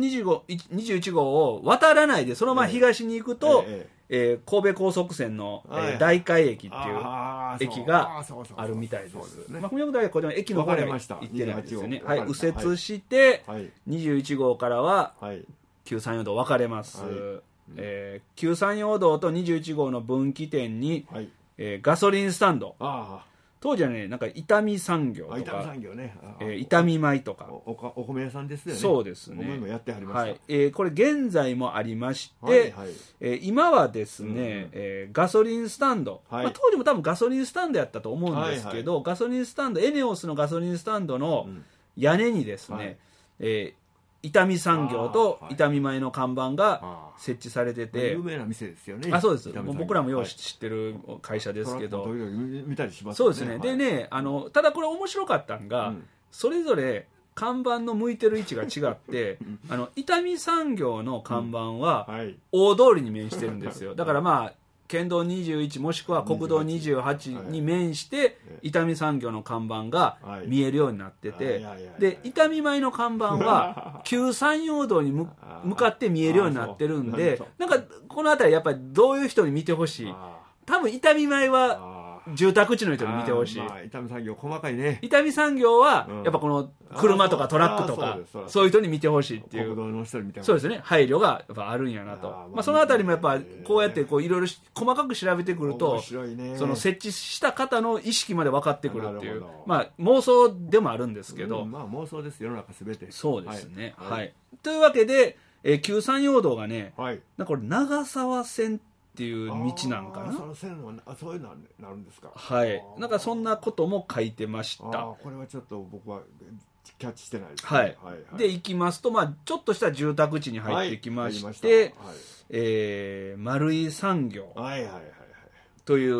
A: 21号を渡らないでそのまま東に行くと、神戸高速線の大海駅っていう駅があるみたいです。文雄君たちはこの駅の方には行ってないですよね。右折して21号からは旧山陽道分かれます。旧山陽道と21号の分岐点に、ガソリンスタンド、当時はね、なんか伊丹産業とか伊丹米とか
B: お米屋さんですよね。
A: そうですね。
B: お米もやってはりました。
A: これ現在もありまして、今はですね、ガソリンスタンド、当時も多分ガソリンスタンドやったと思うんですけど、ガソリンスタンドエネオスのガソリンスタンドの屋根にですね、伊丹産業と伊丹米の看板が設置されてて、
B: 有名な店ですよね。
A: そうです。僕らもよう知ってる会社ですけど、そうですね。でね、ただこれ面白かったのが、それぞれ看板の向いてる位置が違って伊丹産業の看板は大通りに面してるんですよ。だから県道21もしくは国道28に面して伊丹産業の看板が見えるようになってて、で伊丹米の看板は旧山陽道に向かって見えるようになってるんで、なんかこの辺りやっぱりどういう人に見てほしい。多分伊丹米は住宅地の人に見てほしい。
B: 伊丹産業細かいね。
A: 伊丹産業はやっぱこの車とかトラックとかそういう人に見てほしいっていう、そうですね、配慮がやっぱあるんやなと。そのあたりもやっぱこうやっていろいろ細かく調べてくると、その設置した方の意識まで分かってくるっていう、妄想でもあるんですけど、
B: 妄想です、世の中すべて。
A: そうですね。というわけで旧山陽道がね、なんかこれ長沢線っていう道なんかな。
B: その線はそういうのになるんですか。
A: なんかそんなことも書いてました。
B: これはちょっと僕はキャッチしてないです
A: ね。で行きますと、ちょっとした住宅地に入ってきまして、丸井産業という、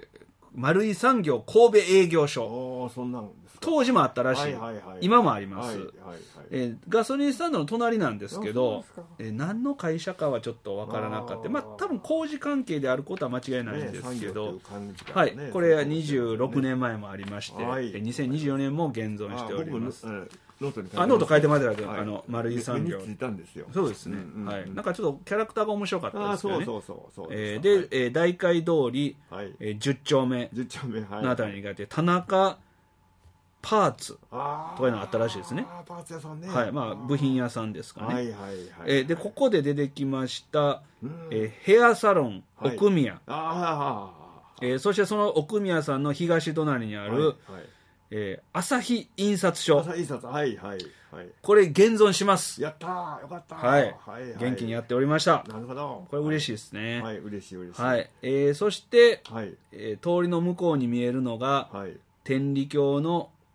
A: 丸井産業神戸営業所、
B: そんなんですか。
A: 当時もあったらしい。今もあります。ガソリンスタンドの隣なんですけど、何の会社かはちょっと分からなかった。多分工事関係であることは間違いないんですけど、これは26年前もありまして、2024年も現存しております。ノート書いてまである丸井産業。そうですね。なんかちょっとキャラクターが面白かったですよね。で大海通り10丁目のあたりに書いて田中パーツとかいうのがあったらしいですね。
B: パーツ屋さんね。
A: 部品屋さんですかね。でここで出てきましたヘアサロン奥宮、そしてその奥宮さんの東隣にある朝日印刷所、これ現存します。
B: やったー、よかった
A: ー。元気にやっておりました。
B: なるほど。
A: これ嬉しいですね。
B: 嬉しい。
A: そして通りの向こうに見えるのが天理教の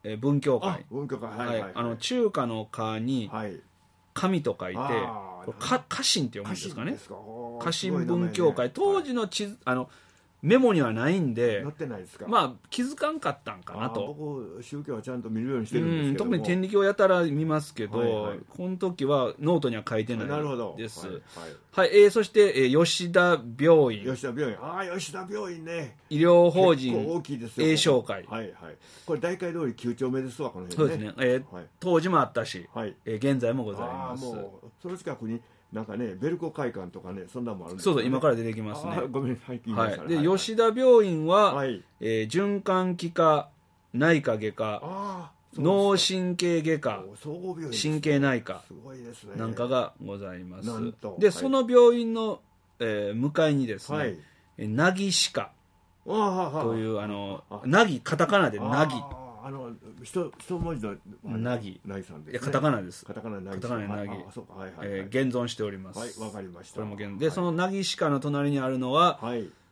A: 文教会、
B: 文教会、
A: 中華の華に神と書いて、家臣って読むんですかね。家臣文教会、当時のメモにはないんで、
B: 載ってないですか。
A: まあ気づかんかったんかなと。
B: 僕宗教はちゃんと見るようにしてるんですけども、
A: 特に天理教やたら見ますけど、この時はノートには書いてないです。はい、そして吉田病院、
B: 吉田病院ね、
A: 医療法人栄翔会、
B: これ大会通り9丁目ですわ、この
A: 辺ね。そうですね、当時もあったし、現在もございます。
B: その近くになんかね、ベルコ会館とかね、そんなもあるんです
A: よね。そう今から出てきますね。
B: ごめん、最近
A: で、吉田病院は、循環器科、内科外科、脳神経外科、神経内科なんかがございます。で、その病院の向かいにですね、なぎ歯科というなぎ、カタカナでなぎ、
B: 一文字の
A: なぎ、
B: さんですね。
A: カタカナです。
B: カタカナなぎ。
A: 現存しております。
B: わかりました。
A: これもで、そのなぎ歯科の隣にあるのは、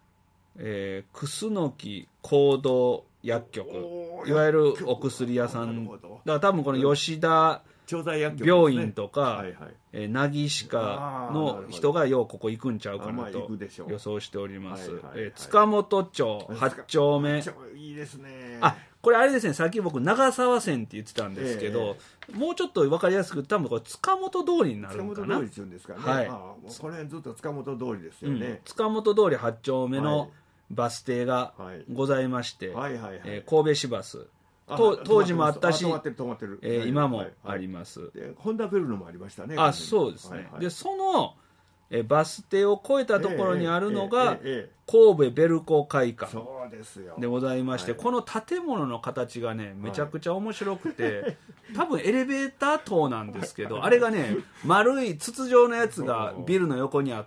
A: 楠木行動薬局、いわゆるお薬屋さん。だから多分この吉田病院とかなぎ歯科の人がようここ行くんちゃうかなと予想しております。塚本町8丁目。
B: いいですね。
A: これあれですね、さっき僕長沢線って言ってたんですけど、もうちょっと分かりやすく多分これ塚本通りになるのかな。
B: 塚本通りって言うんですかね。この辺ずっと塚本通りですよね。
A: 塚本通り8丁目のバス停がございまして、神戸市バス当時もあったし、今もあります。
B: ホンダベルのもありましたね。
A: そうですね。でそのバス停を越えたところにあるのが神戸ベルコ会館でございまして、この建物の形がねめちゃくちゃ面白くて、多分エレベーター塔なんですけど、あれがね丸い筒状のやつがビルの横にあって、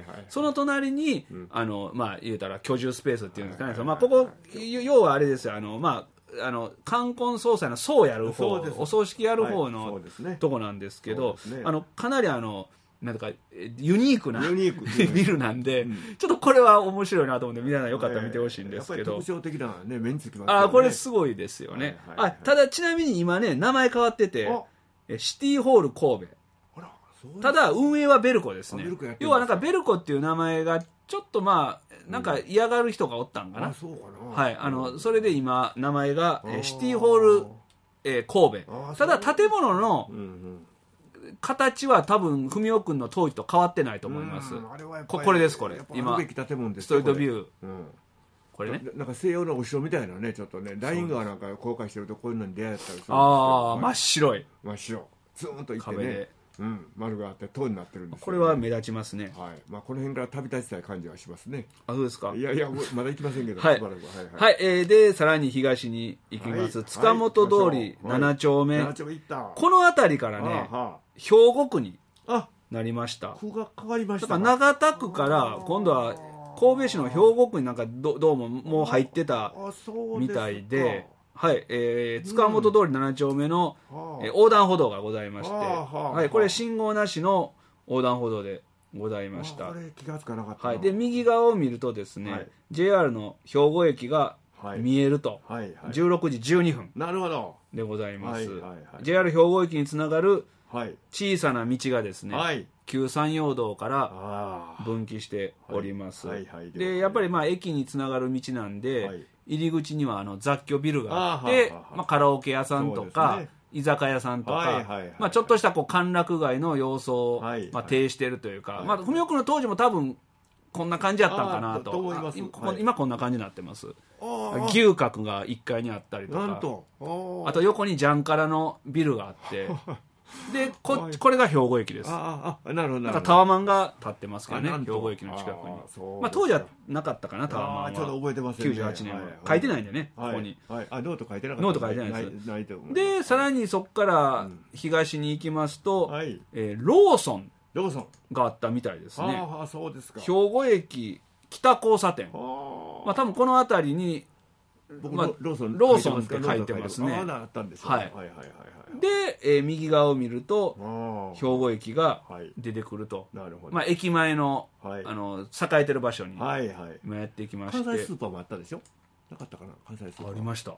A: その隣に言うたら居住スペースっていうんですかね、ここ要はあれですよ、冠婚葬祭の葬やる方、お葬式やる方のとこなんですけど、かなりなんかユニークなビルなんで、ちょっとこれは面白いなと思って、皆さんよかったら見てほしいんですけど、
B: 特徴的なね、目につきますよね。
A: これすごいですよね。ただちなみに今ね名前変わってて、シティホール神戸、ただ運営はベルコですね。要はなんかベルコっていう名前がちょっとなんか嫌がる人がおったんかな。それで今名前がシティホール神戸。ただ建物の形は多分文雄君の当時と変わってないと思います。これです、これ今ストリートビュー、これね、
B: なんか西洋のお城みたいなね、ちょっとね、ライン川なんか公開してるとこういうのに出会えたりするんですけど、
A: 真っ白い
B: ツーンといってね、丸があって塔になってるんですよ。
A: これは目立ちますね。
B: この辺から旅立ちたい感じはしますね。
A: そうですか。
B: いやまだ行きませんけど、
A: でさらに東に行きます。塚本通り7丁目、この辺りからね兵庫区になりました。
B: 区が変わりました。
A: だから長田区から今度は神戸市の兵庫区になんかどうももう入ってたみたいで、塚本通り7丁目の横断歩道がございまして、これ信号なしの横断歩道でございました。
B: これ気がつかなかったな。
A: で右側を見るとですね、JR の兵庫駅が見えると、16時12分でございます。JR 兵庫駅につながる小さな道がですね、旧山陽道から分岐しております。でやっぱり駅につながる道なんで、入り口には雑居ビルがあって、カラオケ屋さんとか居酒屋さんとか、ちょっとした歓楽街の様相を呈しているというか、文雄君の当時も多分こんな感じやったんかなと。今こんな感じになってます。牛角が1階にあったりとか、あと横にジャンカラのビルがあってでこれが兵庫駅です。
B: なるほど。
A: なんかタワマンが建ってますけどね、兵庫駅の近くに。当時はなかったかな、タワマンは。
B: ちょっと覚えてますね。
A: 98年は書いてないんでね、ここに。
B: ノート書いてなかった。
A: ノート書いてないです。でさらにそこから東に行きますと、ローソンがあったみたいですね。兵庫駅北交差点、多分この辺りにローソンって書いてますね。で、右側を見ると兵庫駅が出てくると、駅前の栄えてる場所に今やってきまして、
B: 関西スーパーもあったでしょ。なかったかな。関西スーパー
A: ありました。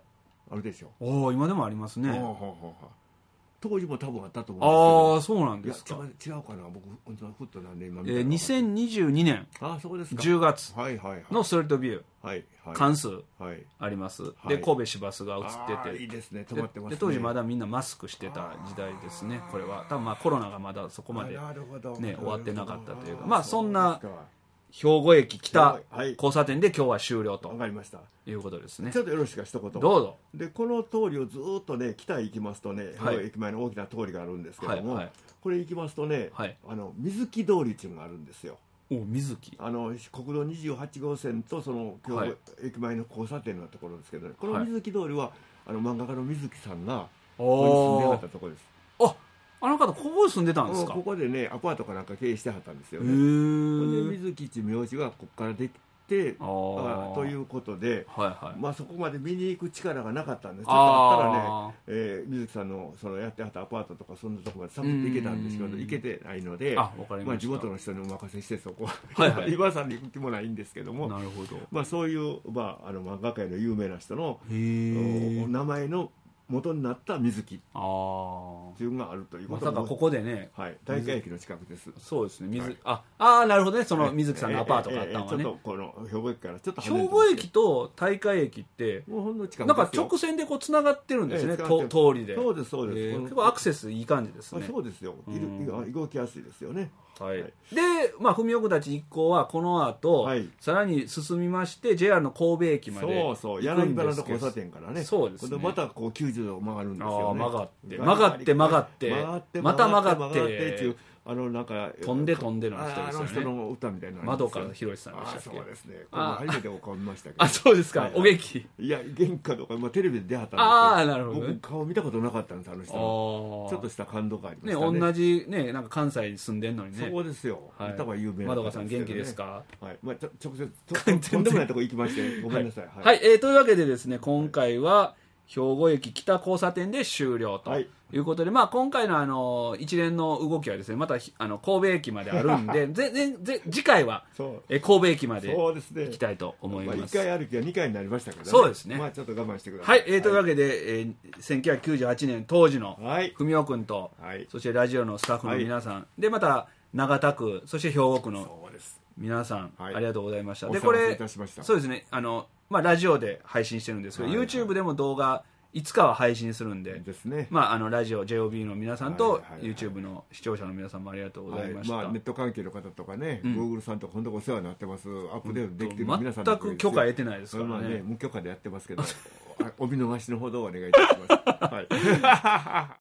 B: あるでしょ。
A: お今でもありますね。
B: 当時も多分あったと思うんですけど。
A: そうなんですか。
B: 違うかな、僕ふっとなんで今
A: 見た2022年10月のストリートビュー、関数あります。で神戸市バスが映ってて、
B: いいですね、止まってますね。
A: で当時まだみんなマスクしてた時代ですね。これは多分コロナがまだそこまでね終わってなかったというか、そんな兵庫駅北交差点で今日は終了ということですね。
B: ちょっとよろしく一言。
A: どうぞ。
B: でこの通りをずっとね北へ行きますとね、兵庫駅前の大きな通りがあるんですけども、これ行きますとね、水木通りっていうのがあるんですよ。
A: 水木、
B: 国道28号線とその兵庫駅前の交差点のところですけどね、この水木通りは漫画家の水木さんがここに住んではったところです。
A: あの方ここに住んでたんですか。
B: ここでねアパートかなんか経営してはったんですよね。で水木っていう名字がここからできてということで、そこまで見に行く力がなかったんです。ちょっとあったらね、水木さんのそのやってはったアパートとかそんなとこまでサクッと行けたんですけど、行けてないので、地元の人にお任せしてそこは今さんに行く気もないんですけども、
A: なるほど。
B: そういう漫画界の有名な人の名前の元になった水木っていうのがあるということ
A: まさかここでね、
B: 大会駅の近くです。
A: そうですね。なるほどね。その水木さんのアパートがあったのはね。
B: ちょっとこの兵庫駅からちょっと
A: 兵庫駅と大会駅ってなんか直線でこうつながってるんですね。通りで。
B: そうですそうです。
A: 結構アクセスいい感じですね。
B: そうですよ。動きやすいですよね。
A: で文雄君たち一行はこの後さらに進みまして JR の神戸駅まで行くんですけど、
B: 柳原の交差点からね、
A: そうですね、
B: またこう90度曲がるんですよね。
A: 曲がってまた曲がって
B: なんか
A: 飛んでの人ですよね。
B: 人の歌みたいな
A: 窓から広瀬さんでしたっけ。
B: そうですね。初めてお顔見ましたけど。
A: そうですか。お元気。
B: いや元気かどうかテレビで出はったんですけど、
A: なるほど。
B: 僕顔見たことなかったんです。ちょっとした感動がありましたね。
A: 同じねなんか関西に住んでんのにね。
B: そうですよ。歌は有名な。
A: まどかさん元気ですか。
B: 直接とんでもないとこ行きましてごめんなさい。
A: というわけでですね、今回は兵庫駅北交差点で終了ということで、今回の一連の動きはですね、また神戸駅まであるんで次回は神戸駅まで行きたいと思います。
B: 1回歩きは2回になりましたけどね。
A: そうですね。
B: ちょっと我慢してください。
A: というわけで、1998年当時の文雄君と、そしてラジオのスタッフの皆さんで、また長田区、そして兵庫区の皆さん、ありがとうございました。でこれそうですね、ラジオで配信してるんですけど、YouTube でも動画いつかは配信するんで、ラジオ JOB の皆さんと YouTube の視聴者の皆さんもありがとうございました。
B: ネット関係の方とかね、Google さんとか本当お世話になってます。アップデートできてる皆さん
A: 全く許可得てないですからね。
B: 無許可でやってますけどお見逃しのほどお願いいたします。